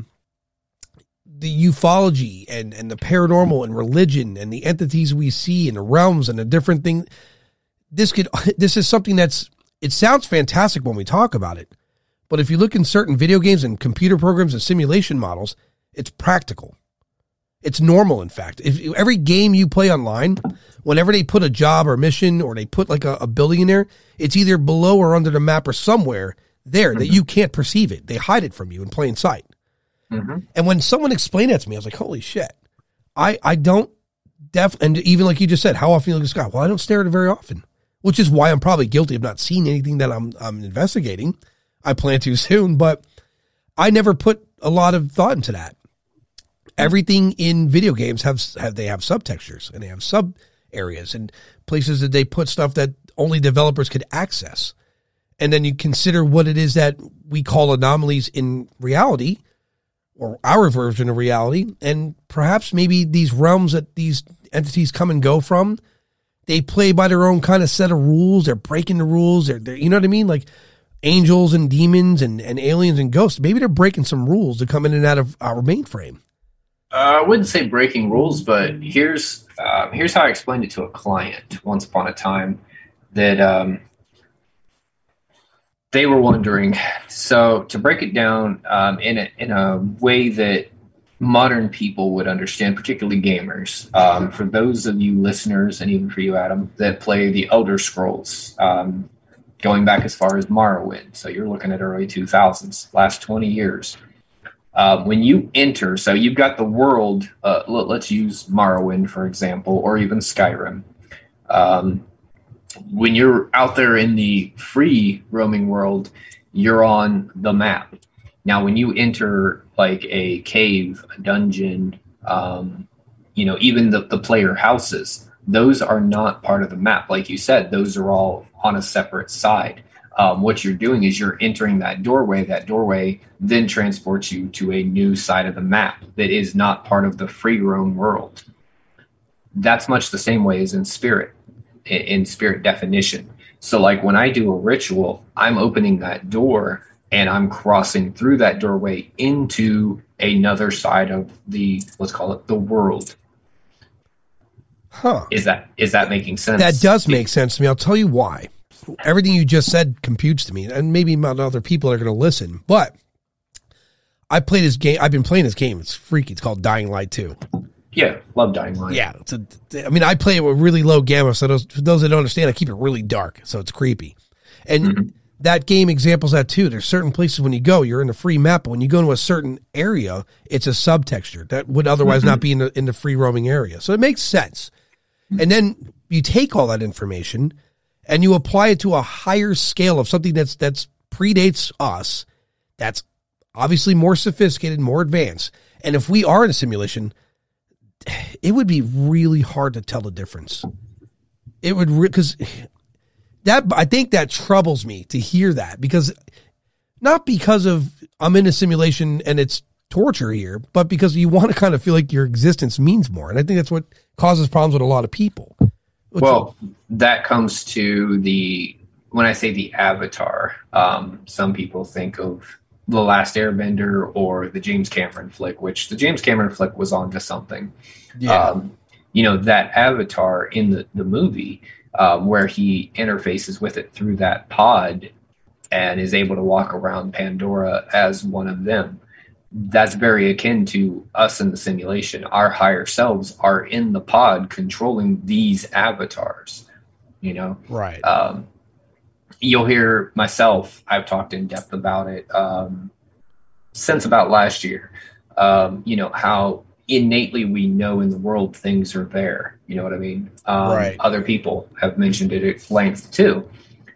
the ufology and, and the paranormal and religion and the entities we see and the realms and the different things. This could, this is something that's, it sounds fantastic when we talk about it, but if you look in certain video games and computer programs and simulation models, it's practical. It's normal. In fact, if every game you play online, whenever they put a job or mission or they put like a, a building in there, it's either below or under the map or somewhere there that you can't perceive it. They hide it from you in plain sight. Mm-hmm. And when someone explained that to me, I was like, holy shit. I, I don't def, and even like you just said, how often you look at the sky? Well, I don't stare at it very often, which is why I'm probably guilty of not seeing anything that I'm, I'm investigating. I plan to soon, but I never put a lot of thought into that. Everything in video games have, have, they have subtextures and they have sub areas and places that they put stuff that only developers could access. And then you consider what it is that we call anomalies in reality, or our version of reality, and perhaps maybe these realms that these entities come and go from, they play by their own kind of set of rules. They're breaking the rules. They're, they're you know what I mean? Like angels and demons and, and aliens and ghosts. Maybe they're breaking some rules to come in and out of our mainframe. Uh, I wouldn't say breaking rules, but here's uh, here's how I explained it to a client once upon a time. That um, they were wondering. So to break it down um, in a in a way that modern people would understand, particularly gamers. Um, for those of you listeners, and even for you, Adam, that play the Elder Scrolls, um, going back as far as Morrowind. So you're looking at early two thousands, last twenty years. Uh, when you enter, so you've got the world, uh, let, let's use Morrowind, for example, or even Skyrim. Um, when you're out there in the free roaming world, you're on the map. Now, when you enter like a cave, a dungeon, um, you know, even the, the player houses, those are not part of the map. Like you said, those are all on a separate side. Um, what you're doing is you're entering that doorway. That doorway then transports you to a new side of the map that is not part of the free roam world. That's much the same way as in spirit, in, in spirit definition. So like when I do a ritual, I'm opening that door and I'm crossing through that doorway into another side of the, let's call it the world. Huh. Is that, is that making sense? That does make sense to me. I'll tell you why. Everything you just said computes to me, and maybe not other people are going to listen, but I played this game. I've been playing this game. It's freaky. It's called Dying Light two. Yeah. Love Dying Light. Yeah. It's a, I mean, I play it with really low gamma. So those, for those that don't understand, I keep it really dark. So it's creepy. And mm-hmm. that game examples that too. There's certain places when you go, you're in the free map, but when you go to a certain area, it's a subtexture that would otherwise mm-hmm. not be in the, in the free roaming area. So it makes sense. And then you take all that information and you apply it to a higher scale of something that's, that's predates us. That's obviously more sophisticated, more advanced. And if we are in a simulation, it would be really hard to tell the difference. It would, because re- that, I think that troubles me to hear that, because not because of I'm in a simulation and it's torture here, but because you want to kind of feel like your existence means more. And I think that's what causes problems with a lot of people. What's well, it? that comes to the, when I say the Avatar, um, some people think of The Last Airbender or the James Cameron flick, which the James Cameron flick was onto something. Yeah. Um, you know, that Avatar in the, the movie, um, where he interfaces with it through that pod and is able to walk around Pandora as one of them. That's very akin to us in the simulation. Our higher selves are in the pod controlling these avatars, you know? Right. Um, you'll hear myself, I've talked in depth about it um, since about last year, um, you know, how innately we know in the world things are there. You know what I mean? Um, right. Other people have mentioned it at length too.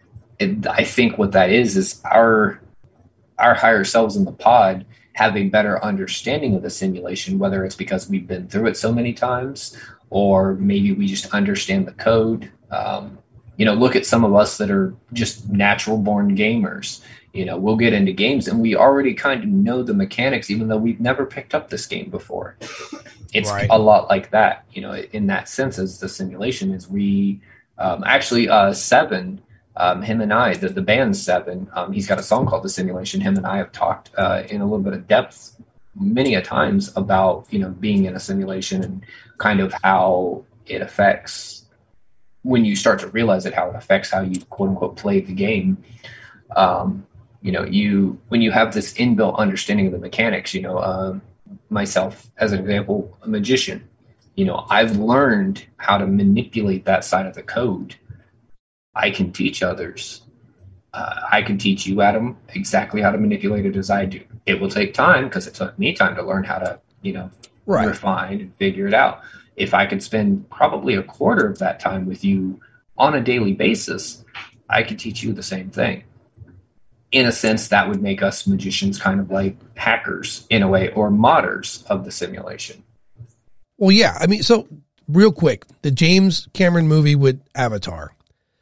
And I think what that is, is our, our higher selves in the pod have a better understanding of the simulation, whether it's because we've been through it so many times, or maybe we just understand the code. Um, you know, look at some of us that are just natural born gamers. You know, we'll get into games and we already kind of know the mechanics, even though we've never picked up this game before. It's right. a lot like that, you know, in that sense, as the simulation is we um, actually uh, Seven, um, him and I, the, the band Seven, um, he's got a song called The Simulation. Him and I have talked uh, in a little bit of depth many a times about, you know, being in a simulation and kind of how it affects, when you start to realize it, how it affects how you quote unquote play the game. Um, you know, you, when you have this inbuilt understanding of the mechanics, you know, um, myself as an example, a magician, you know, I've learned how to manipulate that side of the code. I can teach others. Uh, I can teach you, Adam, exactly how to manipulate it as I do. It will take time because it took me time to learn how to, you know, right. refine and figure it out. If I could spend probably a quarter of that time with you on a daily basis, I could teach you the same thing. In a sense, that would make us magicians kind of like hackers in a way, or modders of the simulation. Well, yeah. I mean, so real quick, the James Cameron movie with Avatar,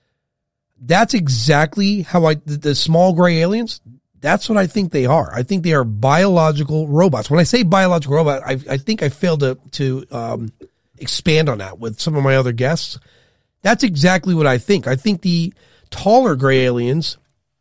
that's exactly how I, the, the small gray aliens, that's what I think they are. I think they are biological robots. When I say biological robot, I, I think I failed to, to um, expand on that with some of my other guests. That's exactly what I think. I think the taller gray aliens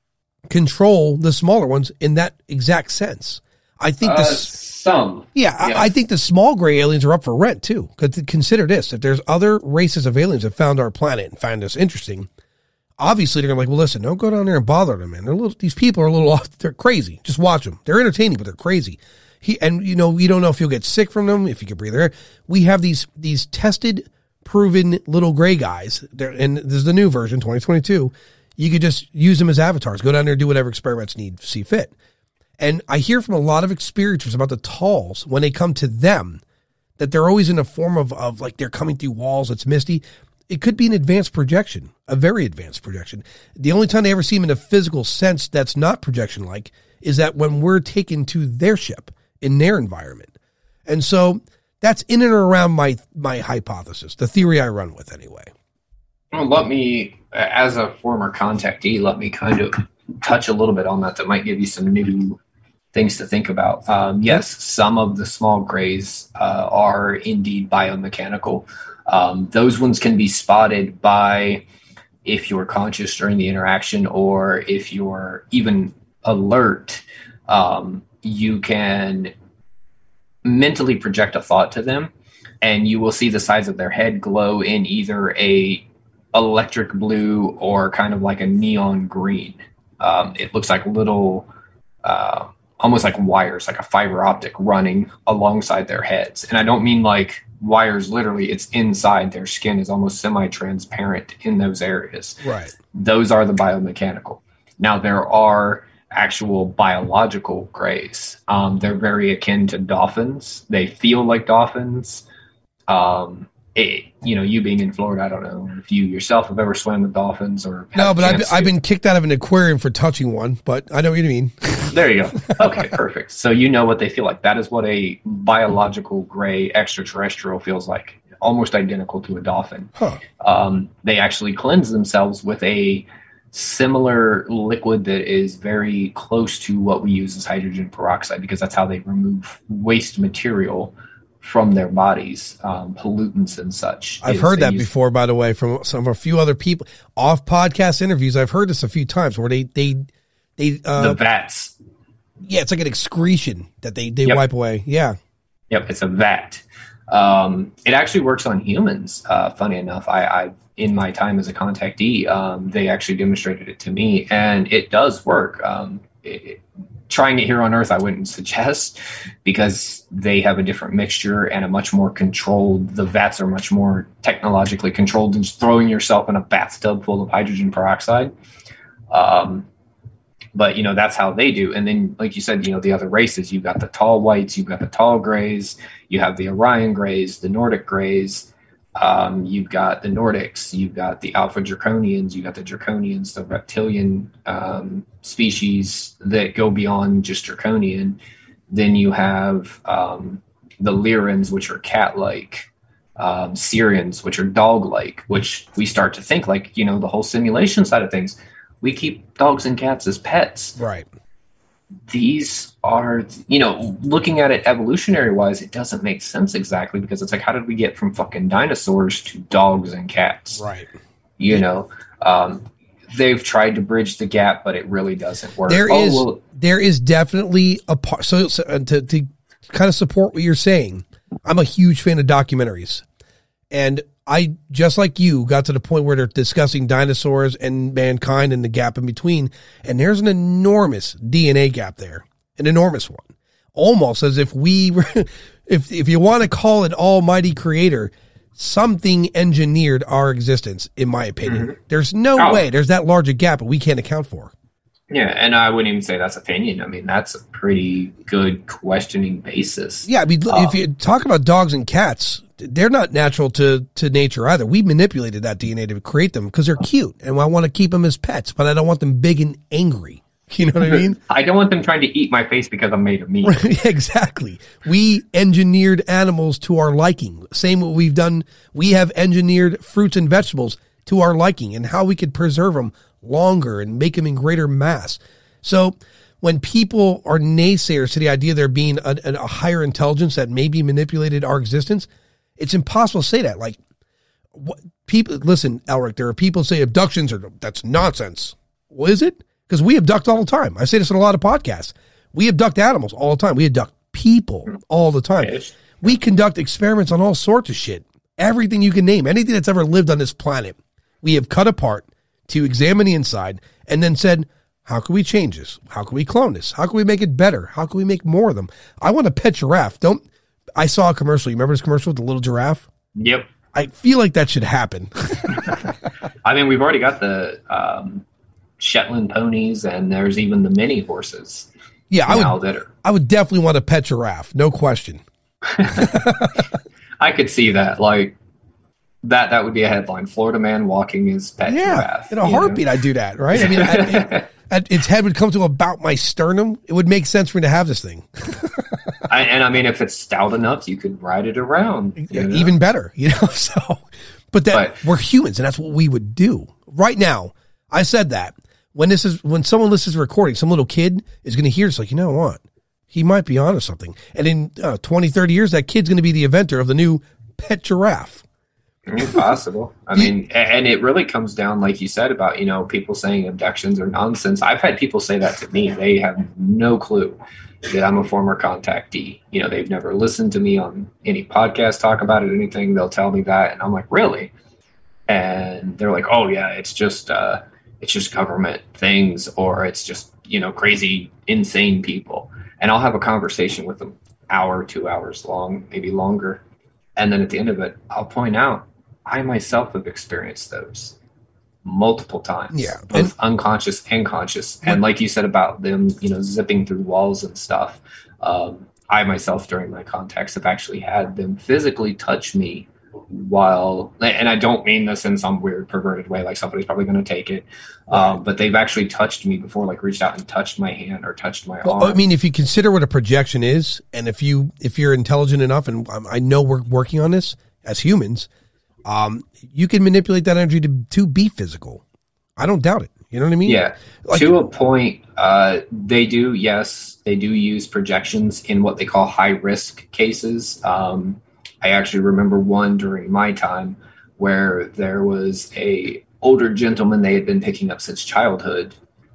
control the smaller ones in that exact sense. I think uh, the some, yeah, yes. I, I think the small gray aliens are up for rent too. Because consider this: if there's other races of aliens that found our planet and find us interesting, obviously they're gonna be like, well, listen, don't go down there and bother them, man. They're a little, these people are a little off. They're crazy. Just watch them. They're entertaining, but they're crazy. He and you know, you don't know if you'll get sick from them, if you can breathe air. We have these these tested, proven little gray guys. They're, and this is the new version, twenty twenty-two. You could just use them as avatars. Go down there and do whatever experiments need see fit. And I hear from a lot of experiencers about the talls when they come to them that they're always in a form of, of like they're coming through walls. It's misty. It could be an advanced projection, a very advanced projection. The only time they ever see them in a physical sense that's not projection like is that when we're taken to their ship in their environment. And so that's in and around my, my hypothesis, the theory I run with anyway. Well, let me, as a former contactee, let me kind of touch a little bit on that. That might give you some new things to think about. Um, yes, some of the small grays uh, are indeed biomechanical. Um, those ones can be spotted by if you're conscious during the interaction, or if you're even alert, um, you can mentally project a thought to them, and you will see the sides of their head glow in either a electric blue or kind of like a neon green. Um, it looks like little, uh, almost like wires, like a fiber optic running alongside their heads. And I don't mean like wires literally, it's inside their skin is almost semi-transparent in those areas. Right. Those are the biomechanical. Now, there are actual biological grays. Um, they're very akin to dolphins. They feel like dolphins. Um, it, you know, you being in Florida, I don't know if you yourself have ever swam with dolphins or no, but I've been, I've been kicked out of an aquarium for touching one. But I know what you mean. There you go. Okay, perfect. So you know what they feel like. That is what a biological gray extraterrestrial feels like. Almost identical to a dolphin. Huh. Um, they actually cleanse themselves with a similar liquid that is very close to what we use as hydrogen peroxide, because that's how they remove waste material from their bodies, um, pollutants and such. I've heard that before, by the way, from some a few other people off podcast interviews. I've heard this a few times where they they they uh, the vats. Yeah, it's like an excretion that they they Yep. wipe away. Yeah. Yep, it's a vat. Um, it actually works on humans. Uh, funny enough, I, I in my time as a contactee, um, they actually demonstrated it to me, and it does work. Um, it, it, trying it here on Earth, I wouldn't suggest, because they have a different mixture and a much more controlled. The vats are much more technologically controlled than just throwing yourself in a bathtub full of hydrogen peroxide. Um, But, you know, that's how they do. And then, like you said, you know, the other races, you've got the tall whites, you've got the tall grays, you have the Orion grays, the Nordic grays, um, you've got the Nordics, you've got the Alpha Draconians, you've got the Draconians, the reptilian um, species that go beyond just Draconian. Then you have um, the Lyrans, which are cat-like, um, Syrians, which are dog-like, which we start to think like, you know, the whole simulation side of things. We keep dogs and cats as pets. Right. These are, you know, looking at it evolutionary wise, it doesn't make sense exactly, because it's like, how did we get from fucking dinosaurs to dogs and cats? Right. You know, um, they've tried to bridge the gap, but it really doesn't work. There oh, is well, there is definitely a part. So, so uh, to to kind of support what you're saying, I'm a huge fan of documentaries, and I, just like you, got to the point where they're discussing dinosaurs and mankind and the gap in between. And there's an enormous D N A gap there, an enormous one. Almost as if we were, if, if you want to call it almighty creator, something engineered our existence, in my opinion. Mm-hmm. There's no oh. way there's that large a gap that we can't account for. Yeah, and I wouldn't even say that's opinion. I mean, that's a pretty good questioning basis. Yeah, I mean, uh, if you talk about dogs and cats, they're not natural to, to nature either. We manipulated that D N A to create them because they're cute, and I want to keep them as pets, but I don't want them big and angry. You know what I mean? I don't want them trying to eat my face because I'm made of meat. Exactly. We engineered animals to our liking. Same what we've done. We have engineered fruits and vegetables to our liking, and how we could preserve them longer and make them in greater mass. So when people are naysayers to the idea there being a, a higher intelligence that maybe manipulated our existence, it's impossible to say that. Like, what, people, listen, Elric, there are people who say abductions are, that's nonsense. Well, is it? Because we abduct all the time. I say this in a lot of podcasts. We abduct animals all the time. We abduct people all the time. We conduct experiments on all sorts of shit. Everything you can name, anything that's ever lived on this planet, we have cut apart to examine the inside and then said, how can we change this? How can we clone this? How can we make it better? How can we make more of them? I want a pet giraffe. Don't, I saw a commercial. You remember this commercial with the little giraffe? Yep. I feel like that should happen. I mean, we've already got the um, Shetland ponies, and there's even the mini horses. Yeah, I would, that are... I would definitely want a pet giraffe. No question. I could see that. Like, That that would be a headline. Florida man walking his pet yeah, giraffe. In a heartbeat, know? I'd do that, right? I mean, at, at, at its head would come to about my sternum. It would make sense for me to have this thing. I, and I mean, if it's stout enough, you could ride it around. You know? Even better, you know? So, but that but, we're humans, and that's what we would do. Right now, I said that. When this is, when someone listens to recording, some little kid is going to hear it's like, you know what? He might be onto something. And in uh, twenty, thirty years, that kid's going to be the inventor of the new pet giraffe. Possible. I mean, and it really comes down, like you said, about, you know, people saying abductions are nonsense. I've had people say that to me. They have no clue that I'm a former contactee. You know, they've never listened to me on any podcast talk about it, anything. They'll tell me that, and I'm like, really? And they're like, oh yeah, it's just uh, it's just government things, or it's just, you know, crazy, insane people. And I'll have a conversation with them, hour, two hours long, maybe longer. And then at the end of it, I'll point out, I myself have experienced those. multiple times. Yeah. Both and, unconscious and conscious. And like you said about them, you know, zipping through walls and stuff. Um, I myself, during my contacts, have actually had them physically touch me while, and I don't mean this in some weird perverted way, like somebody's probably going to take it. Right. Um, but they've actually touched me before, like reached out and touched my hand or touched my well, arm. I mean, if you consider what a projection is, and if you, if you're intelligent enough, and I know we're working on this as humans, um, you can manipulate that energy to, to be physical. I don't doubt it. You know what I mean? Yeah. Like, to a point, uh, they do, yes, they do use projections in what they call high risk cases. Um, I actually remember one during my time where there was a older gentleman they had been picking up since childhood,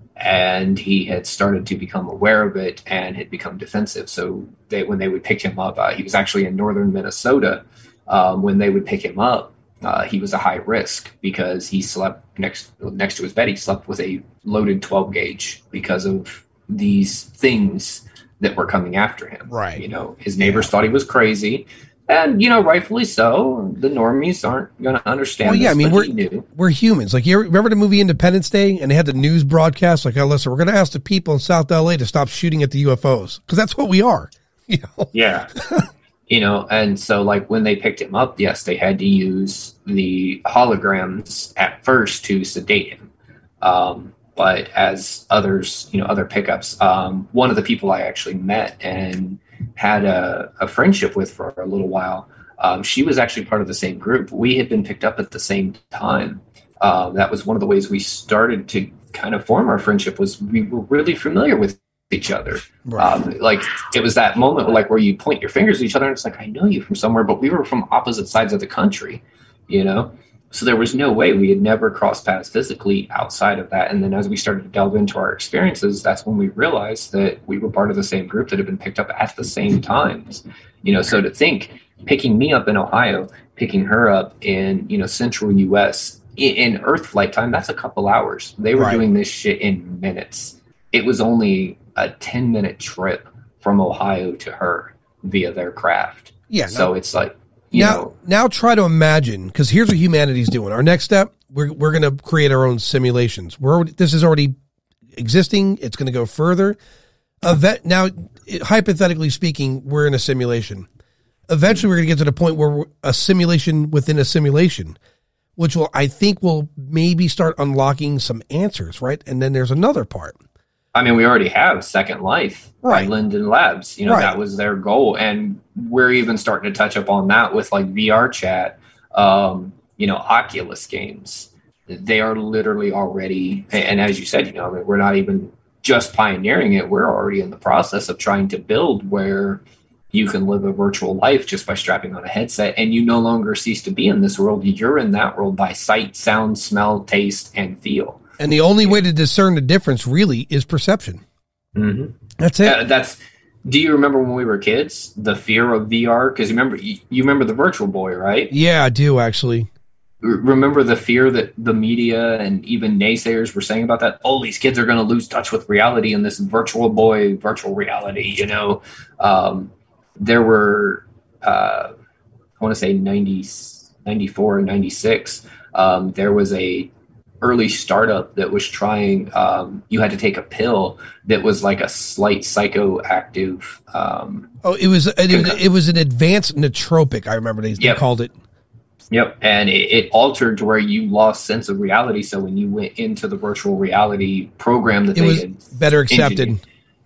and he had started to become aware of it and had become defensive. So they, when they would pick him up, uh, he was actually in northern Minnesota. Um, when they would pick him up, uh, he was a high risk because he slept next next to his bed. He slept with a loaded twelve gauge because of these things that were coming after him. Right. You know, his neighbors yeah. thought he was crazy. And, you know, rightfully so. The normies aren't going to understand well, yeah, this, I mean, but we're, he knew. We're humans. Like, you remember the movie Independence Day? And they had the news broadcast, like, oh, listen, we're going to ask the people in South L A to stop shooting at the U F Os. Because that's what we are. You know? Yeah. You know, and so, like, when they picked him up, yes, they had to use the holograms at first to sedate him. Um, but as others, you know, other pickups, um, one of the people I actually met and had a, a friendship with for a little while, um, she was actually part of the same group. We had been picked up at the same time. Um, that was one of the ways we started to kind of form our friendship, was we were really familiar with each other. Right. Um, like, it was that moment like where you point your fingers at each other and it's like, I know you from somewhere, but we were from opposite sides of the country, you know? So there was no way. We had never crossed paths physically outside of that. And then as we started to delve into our experiences, that's when we realized that we were part of the same group that had been picked up at the same times. You know, so to think, picking me up in Ohio, picking her up in, you know, central U S in, in Earth flight time, that's a couple hours. They were right. doing this shit in minutes. It was only a ten minute trip from Ohio to her via their craft. Yeah. So no. it's like, You now, know. now try to imagine, because here's what humanity's doing. Our next step, we're we're going to create our own simulations. We're already, this is already existing. It's going to go further. Event, now, it, hypothetically speaking, we're in a simulation. Eventually, we're going to get to the point where we're a simulation within a simulation, which will, I think, will maybe start unlocking some answers, right? And then there's another part. I mean, we already have Second Life right. by Linden Labs. You know, right. that was their goal. And we're even starting to touch up on that with like V R chat, um, you know, Oculus games. They are literally already, and as you said, you know, I mean, we're not even just pioneering it. We're already in the process of trying to build where you can live a virtual life just by strapping on a headset, and you no longer cease to be in this world. You're in that world by sight, sound, smell, taste, and feel. And the only way to discern the difference really is perception. Mm-hmm. That's it. Uh, that's. Do you remember when we were kids, the fear of V R? Because you remember, you, you remember the Virtual Boy, right? Yeah, I do actually. R- remember the fear that the media and even naysayers were saying about that? Oh, these kids are going to lose touch with reality in this Virtual Boy, virtual reality. You know, um, there were, uh, I want to say ninety, ninety-four and ninety-six. Um, there was a early startup that was trying, um, you had to take a pill that was like a slight psychoactive. Um, oh, it was, it, it, it was an advanced nootropic. I remember they, they yep. called it. Yep. And it, it altered to where you lost sense of reality. So when you went into the virtual reality program that it they was had better accepted,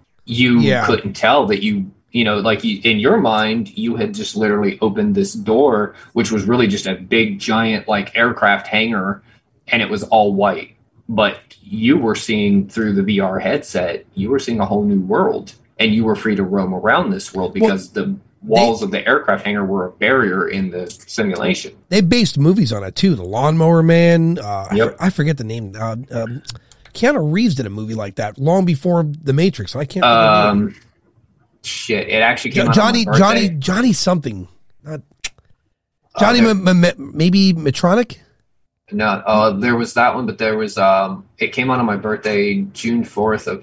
you yeah. couldn't tell that you, you know, like you, in your mind, you had just literally opened this door, which was really just a big, giant, like aircraft hangar. And it was all white, but you were seeing through the V R headset, you were seeing a whole new world, and you were free to roam around this world because well, the walls they, of the aircraft hangar were a barrier in the simulation. They based movies on it too. The Lawnmower Man. Uh, yep. I, I forget the name. Uh, um, Keanu Reeves did a movie like that long before The Matrix. I can't. Um, shit, it actually came Johnny, out on my Johnny, Johnny something. Not Johnny, uh, M- M- maybe Medtronic. No, uh, there was that one, but there was, um, it came out on my birthday, June fourth of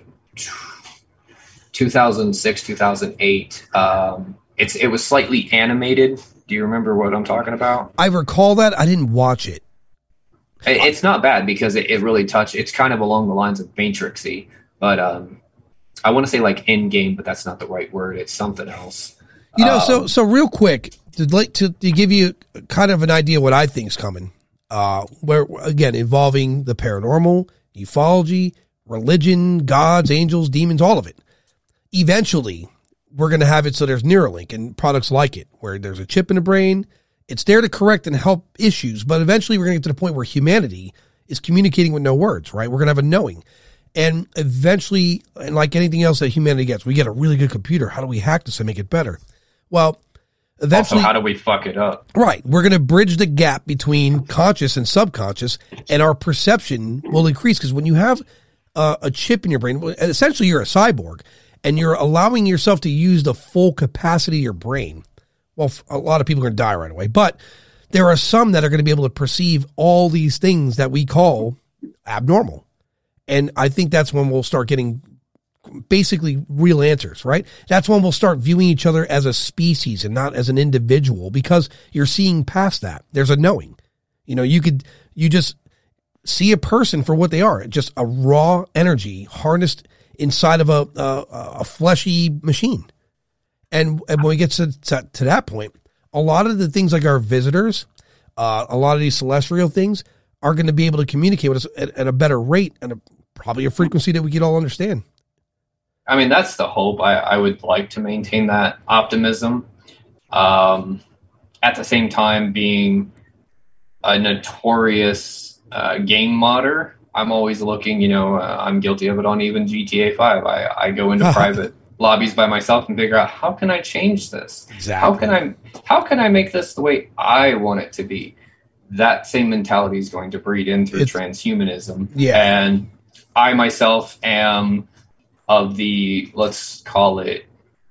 two thousand six, two thousand eight. Um, it's, it was slightly animated. Do you remember what I'm talking about? I recall that. I didn't watch it. It- It's not bad because it, it really touched. It's kind of along the lines of Matrixy, but um, I want to say like in game, but that's not the right word. It's something else. You know, so Um, so real quick to like to, to give you kind of an idea what I think's coming. Uh, where again involving the paranormal, ufology, religion, gods, angels, demons, all of it. Eventually, we're going to have it so there's Neuralink and products like it, where there's a chip in the brain. It's there to correct and help issues, but eventually we're going to get to the point where humanity is communicating with no words, right? We're going to have a knowing. And eventually, and like anything else that humanity gets, we get a really good computer. How do we hack this and make it better? Well, also, eventually, how do we fuck it up? right, we're going to bridge the gap between conscious and subconscious, and our perception will increase because when you have uh, a chip in your brain, well, essentially you're a cyborg, and you're allowing yourself to use the full capacity of your brain. Well, a lot of people are going to die right away, but there are some that are going to be able to perceive all these things that we call abnormal. And I think that's when we'll start getting basically real answers, right? That's when we'll start viewing each other as a species and not as an individual because you're seeing past that. There's a knowing. You know, you could, you just see a person for what they are, just a raw energy harnessed inside of a, a, a fleshy machine. And, and when we get to, to, to that point, a lot of the things like our visitors, uh, a lot of these celestial things are going to be able to communicate with us at, at a better rate and a, probably a frequency that we could all understand. I mean, that's the hope. I, I would like to maintain that optimism. Um, at the same time, being a notorious uh, game modder, I'm always looking, you know, uh, I'm guilty of it on even G T A five. I, I go into private lobbies by myself and figure out how can I change this? Exactly. How can I, how can I make this the way I want it to be? That same mentality is going to breed in through It's, transhumanism. Yeah. And I myself am of the, let's call it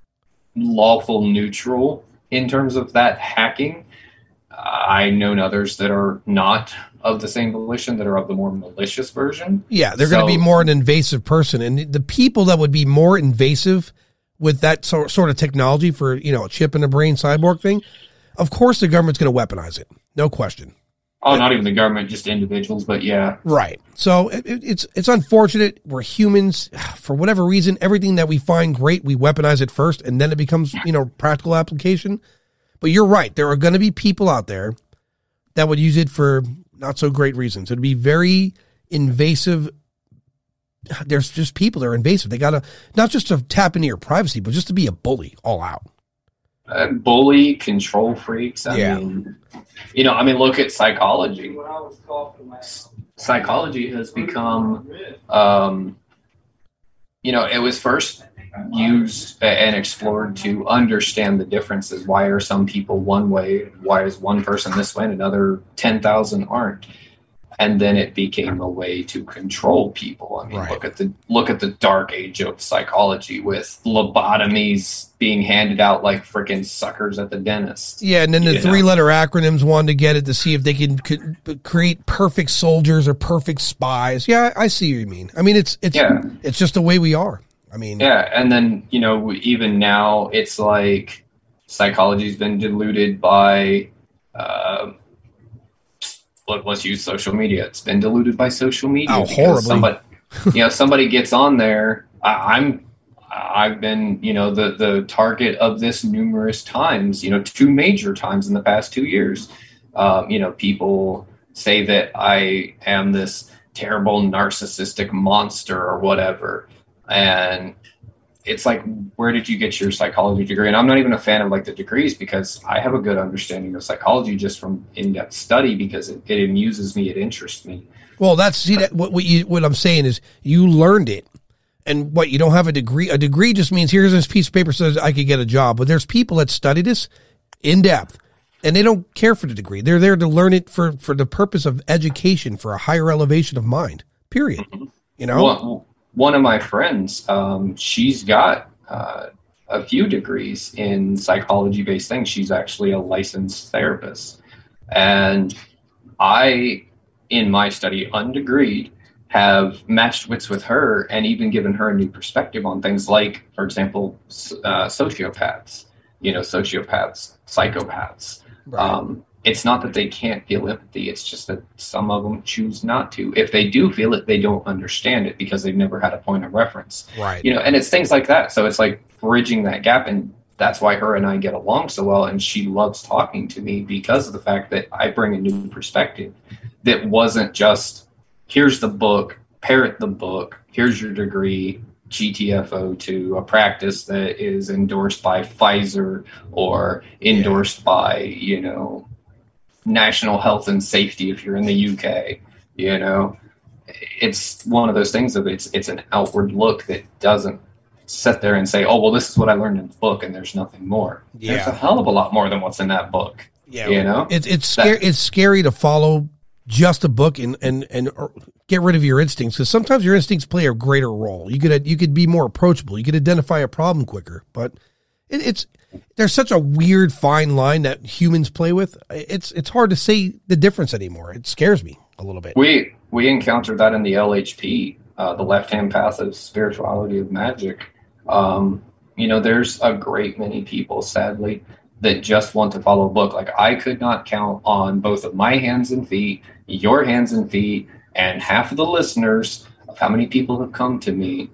lawful neutral in terms of that hacking. Uh, I know others that are not of the same volition, that are of the more malicious version. Yeah, they're So- going to be more an invasive person. And the people that would be more invasive with that so, sort of technology for, you know, a chip in the brain cyborg thing, of course the government's going to weaponize it. No question. Oh, not even the government, just individuals, but yeah. Right. So it, it, it's it's unfortunate. We're humans. For whatever reason, everything that we find great, we weaponize it first, and then it becomes, you know, practical application. But you're right. There are going to be people out there that would use it for not so great reasons. It'd be very invasive. There's just people that are invasive. They got to, not just to tap into your privacy, but just to be a bully all out. Uh, bully, control freaks. I Yeah. mean, you know, I mean, look at psychology. Psychology has become, um, you know, it was first used and explored to understand the differences. Why are some people one way? Why is one person this way and another ten thousand aren't? And then it became a way to control people. I mean, Right. look at the look at the dark age of psychology with lobotomies being handed out like freaking suckers at the dentist. Yeah, and then the You know? three-letter acronyms wanted to get it to see if they can could create perfect soldiers or perfect spies. Yeah, I see what you mean. I mean, it's it's Yeah. it's just the way we are. I mean, Yeah, and then, you know, even now it's like psychology's been diluted by uh, let, let's use social media. It's been diluted by social media. Oh, because horribly. Somebody, you know, somebody gets on there. I, I'm, I've been, you know, the the target of this numerous times. You know, two major times in the past two years. Um, you know, people say that I am this terrible narcissistic monster or whatever, and it's like, where did you get your psychology degree? And I'm not even a fan of like the degrees because I have a good understanding of psychology just from in-depth study because it, it amuses me, it interests me. well, that's see that what what you what I'm saying is you learned it, and what you don't have a degree. A degree just means here's this piece of paper says I could get a job, but there's people that study this in depth, and they don't care for the degree. They're there to learn it for for the purpose of education, for a higher elevation of mind. Period. You know. One, one of my friends, um, she's got uh, a few degrees in psychology-based things. She's actually a licensed therapist. And I, in my study, undegreed, have matched wits with her and even given her a new perspective on things like, for example, uh, sociopaths, you know, sociopaths, psychopaths. Right. Um, it's not that they can't feel empathy. It's just that some of them choose not to. If they do feel it, they don't understand it because they've never had a point of reference. Right. You know, and it's things like that. So it's like bridging that gap. And that's why her and I get along so well. And she loves talking to me because of the fact that I bring a new perspective that wasn't just, here's the book, parrot the book, here's your degree, G T F O to a practice that is endorsed by Pfizer or endorsed yeah. by, you know, National Health and Safety if you're in the U K. You know, it's one of those things of it's it's an outward look that doesn't sit there and say, oh, well, this is what I learned in the book and there's nothing more. Yeah. There's a hell of a lot more than what's in that book. Yeah, you know, it's it's scary. It's scary to follow just a book and and and get rid of your instincts, because sometimes your instincts play a greater role. You could you could be more approachable. You could identify a problem quicker. But it, it's there's such a weird fine line that humans play with. It's it's hard to say the difference anymore. It scares me a little bit. We we encountered that in the L H P, uh, the left hand path of spirituality of magic. Um, you know, there's a great many people, sadly, that just want to follow a book. Like, I could not count on both of my hands and feet, your hands and feet, and half of the listeners of how many people have come to me,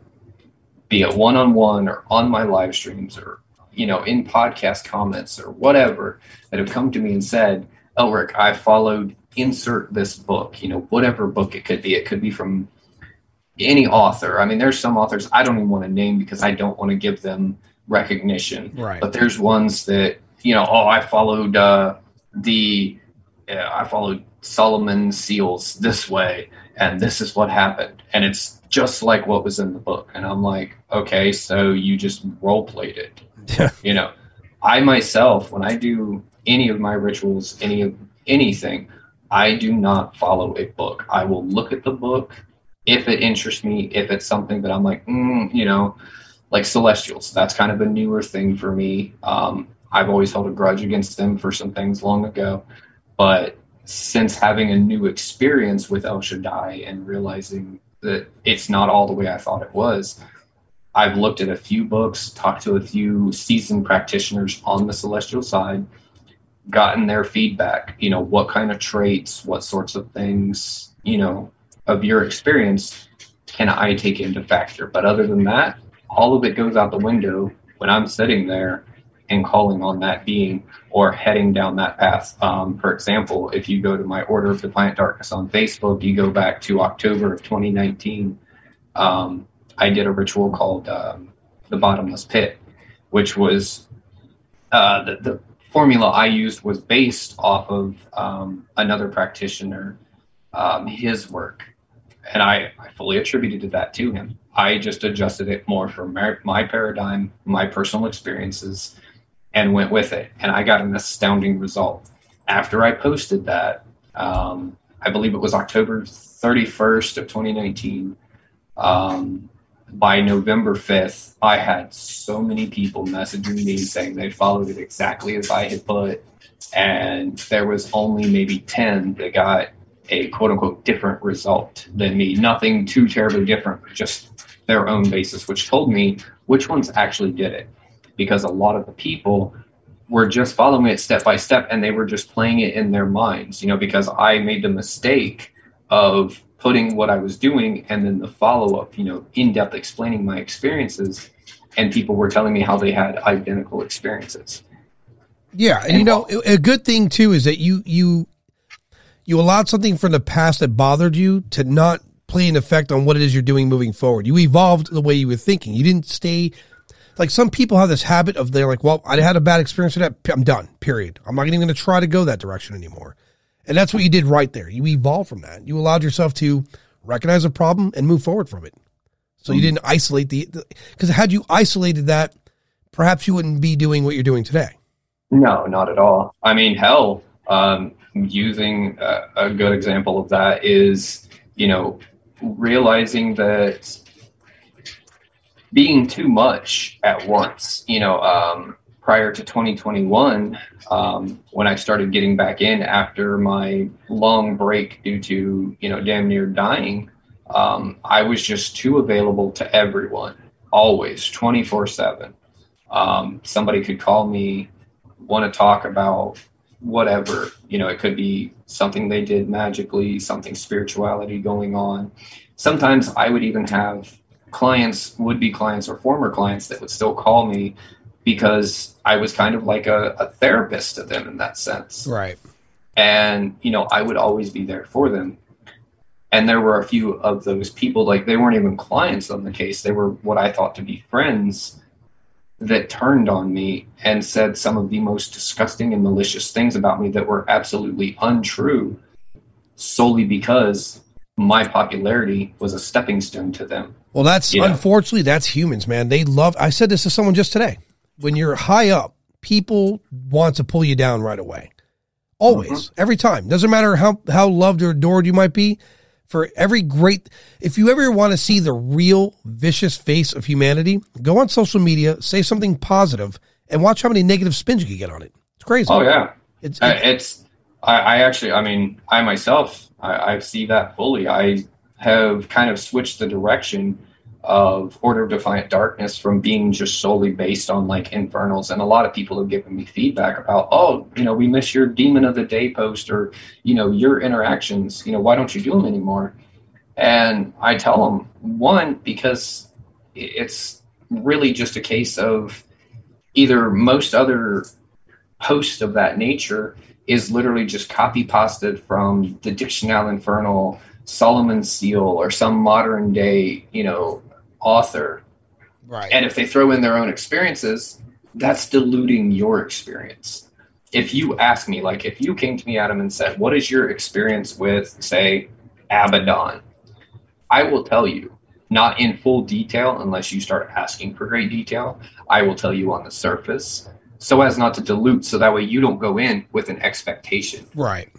be it one-on-one or on my live streams or, you know, in podcast comments or whatever, that have come to me and said, Elric, I followed insert this book, you know, whatever book it could be. It could be from any author. I mean, there's some authors I don't even want to name because I don't want to give them recognition. Right. But there's ones that, you know, oh, I followed uh, the, uh, I followed Solomon Seals this way, and this is what happened. And it's just like what was in the book. And I'm like, okay, so you just role played it. You know, I myself, when I do any of my rituals, any of anything, I do not follow a book. I will look at the book if it interests me, if it's something that I'm like, mm, you know, like Celestials. That's kind of a newer thing for me. Um, I've always held a grudge against them for some things long ago. But since having a new experience with El Shaddai and realizing that it's not all the way I thought it was, I've looked at a few books, talked to a few seasoned practitioners on the Celestial side, gotten their feedback, you know, what kind of traits, what sorts of things, you know, of your experience can I take into factor. But other than that, all of it goes out the window when I'm sitting there and calling on that being or heading down that path. Um, for example, if you go to my Order of Defiant Darkness on Facebook, you go back to October of twenty nineteen, um, I did a ritual called um, the Bottomless Pit, which was uh, the, the formula I used was based off of um, another practitioner, um, his work. And I, I fully attributed that to him. I just adjusted it more for my, my paradigm, my personal experiences, and went with it. And I got an astounding result. After I posted that, um, I believe it was October thirty-first of twenty nineteen. Um, by November fifth, I had so many people messaging me saying they followed it exactly as I had put. And there was only maybe ten that got a quote unquote different result than me. Nothing too terribly different, just their own basis, which told me which ones actually did it. Because a lot of the people were just following it step by step and they were just playing it in their minds, you know, because I made the mistake of putting what I was doing and then the follow-up, you know, in-depth explaining my experiences, and people were telling me how they had identical experiences. Yeah. And, and you know, a good thing too is that you, you, you allowed something from the past that bothered you to not play an effect on what it is you're doing moving forward. You evolved the way you were thinking. You didn't stay like some people have this habit of they're like, well, I had a bad experience with that. I'm done, period. I'm not even going to try to go that direction anymore. And that's what you did right there. You evolved from that. You allowed yourself to recognize a problem and move forward from it. So you didn't isolate the, because had you isolated that, perhaps you wouldn't be doing what you're doing today. No, not at all. I mean, hell, um, using a, a good example of that is, you know, realizing that being too much at once, you know, um, prior to twenty twenty-one, um, when I started getting back in after my long break due to, you know, damn near dying, um, I was just too available to everyone, always, twenty-four seven. Um, somebody could call me, want to talk about whatever. You know, it could be something they did magically, something spirituality going on. Sometimes I would even have clients, would-be clients or former clients that would still call me because I was kind of like a, a therapist to them in that sense. Right. And, you know, I would always be there for them. And there were a few of those people, like they weren't even clients on the case. They were what I thought to be friends that turned on me and said some of the most disgusting and malicious things about me that were absolutely untrue, solely because my popularity was a stepping stone to them. Well, that's You know? unfortunately, that's humans, man. They love, I said this to someone just today. When you're high up, people want to pull you down right away. Always, mm-hmm. every time. Doesn't matter how, how loved or adored you might be. For every great, if you ever want to see the real vicious face of humanity, go on social media, say something positive, and watch how many negative spins you can get on it. It's crazy. Oh yeah, it's it's, uh, it's I, I actually, I mean, I myself, I, I see that fully. I have kind of switched the direction of Order of Defiant Darkness from being just solely based on like infernals, and a lot of people have given me feedback about, oh, you know, we miss your Demon of the Day post, or you know, your interactions, you know, why don't you do them anymore? And I tell them, one, because it's really just a case of either most other posts of that nature is literally just copy pasted from the Dictionary Infernal, Solomon's Seal, or some modern day, you know, author. right. And if they throw in their own experiences, that's diluting your experience. If you ask me, like if you came to me, Adam, and said, what is your experience with, say, Abaddon? I will tell you, not in full detail unless you start asking for great detail. I will tell you on the surface, so as not to dilute, so that way you don't go in with an expectation. Right.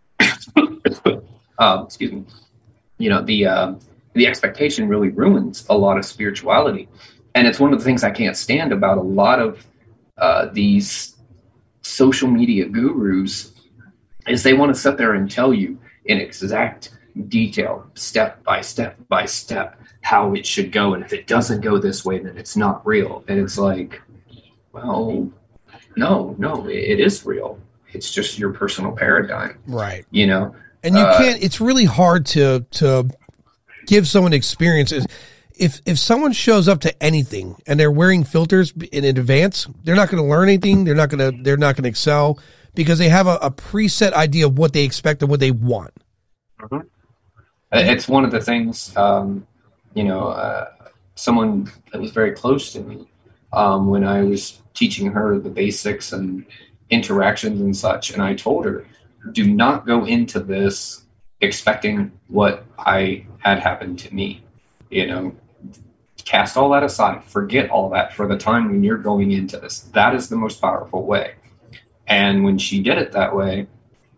um, excuse me. You know, the uh, the expectation really ruins a lot of spirituality. And it's one of the things I can't stand about a lot of uh, these social media gurus is they want to sit there and tell you in exact detail, step by step by step, how it should go. And if it doesn't go this way, then it's not real. And it's like, well, no, no, it is real. It's just your personal paradigm. Right. You know? And you uh, can't, it's really hard to, to give someone experiences. If, if someone shows up to anything and they're wearing filters in advance, they're not going to learn anything. They're not going to, they're not going to excel because they have a, a preset idea of what they expect and what they want. Mm-hmm. It's one of the things, um, you know, uh, someone that was very close to me, um, when I was teaching her the basics and interactions and such. And I told her, do not go into this expecting what I had happened to me. You know, cast all that aside, forget all that for the time when you're going into this. That is the most powerful way. And when she did it that way,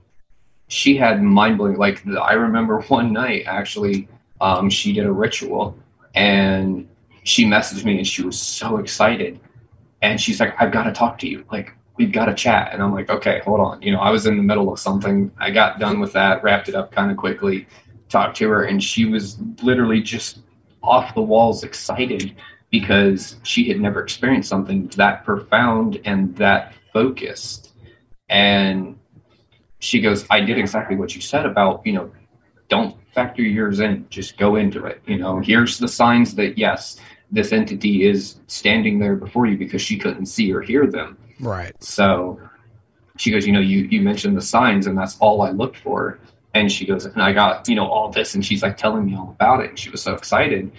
she had mind-blowing, like I remember one night actually, um, she did a ritual and she messaged me and she was so excited. And she's like, I've got to talk to you. Like, we've got to chat. And I'm like, okay, hold on. You know, I was in the middle of something. I got done with that, wrapped it up kind of quickly, talked to her. And she was literally just off the walls excited because she had never experienced something that profound and that focused. And she goes, I did exactly what you said about, you know, don't factor yours in, just go into it. You know, here's the signs that, yes, this entity is standing there before you because she couldn't see or hear them. Right. So she goes, you know, you, you mentioned the signs and that's all I looked for. And she goes, and I got, you know, all this. And she's like telling me all about it. And she was so excited.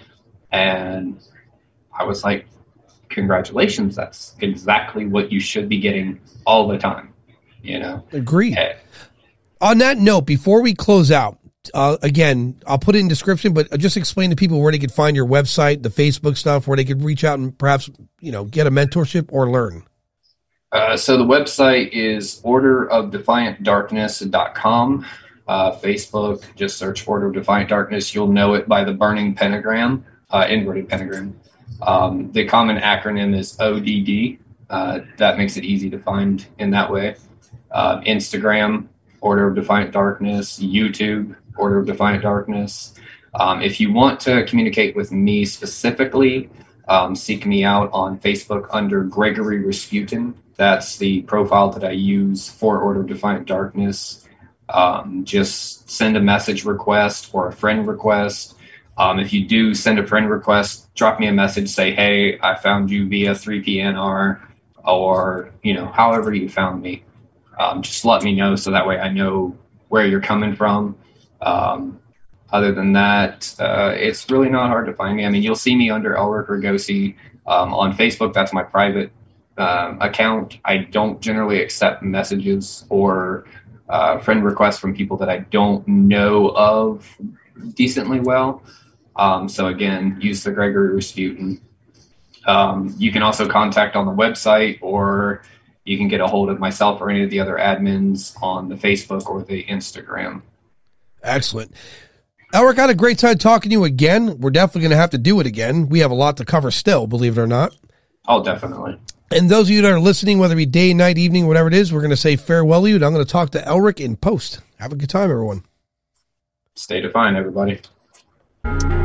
And I was like, congratulations. That's exactly what you should be getting all the time. You know, Agreed. And, On that note, before we close out, uh, again, I'll put it in description, but just explain to people where they could find your website, the Facebook stuff, where they could reach out and perhaps, you know, get a mentorship or learn. Uh, so the website is order of defiant darkness dot com. Uh, Facebook, just search Order of Defiant Darkness. You'll know it by the burning pentagram, uh, inverted pentagram. Um, the common acronym is O D D. Uh, that makes it easy to find in that way. Uh, Instagram, Order of Defiant Darkness. YouTube, Order of Defiant Darkness. Um, if you want to communicate with me specifically, um, seek me out on Facebook under Gregory Rasputin. That's the profile that I use for Order of Defiant Darkness. Um, just send a message request or a friend request. Um, if you do send a friend request, drop me a message, say, hey, I found you via three P N R, or, you know, however you found me. Um, just let me know so that way I know where you're coming from. Um, other than that, uh, it's really not hard to find me. I mean, you'll see me under Elric Ragosi um, on Facebook. That's my private um, account. I don't generally accept messages or uh, friend requests from people that I don't know of decently well. Um, so again, use the Gregory Rasputin. Um, you can also contact on the website, or you can get a hold of myself or any of the other admins on the Facebook or the Instagram. Excellent. Elric, I had a great time talking to you again. We're definitely going to have to do it again. We have a lot to cover still, believe it or not. Oh, definitely. And those of you that are listening, whether it be day, night, evening, whatever it is, we're going to say farewell to you, and I'm going to talk to Elric in post. Have a good time, everyone. Stay defined, everybody.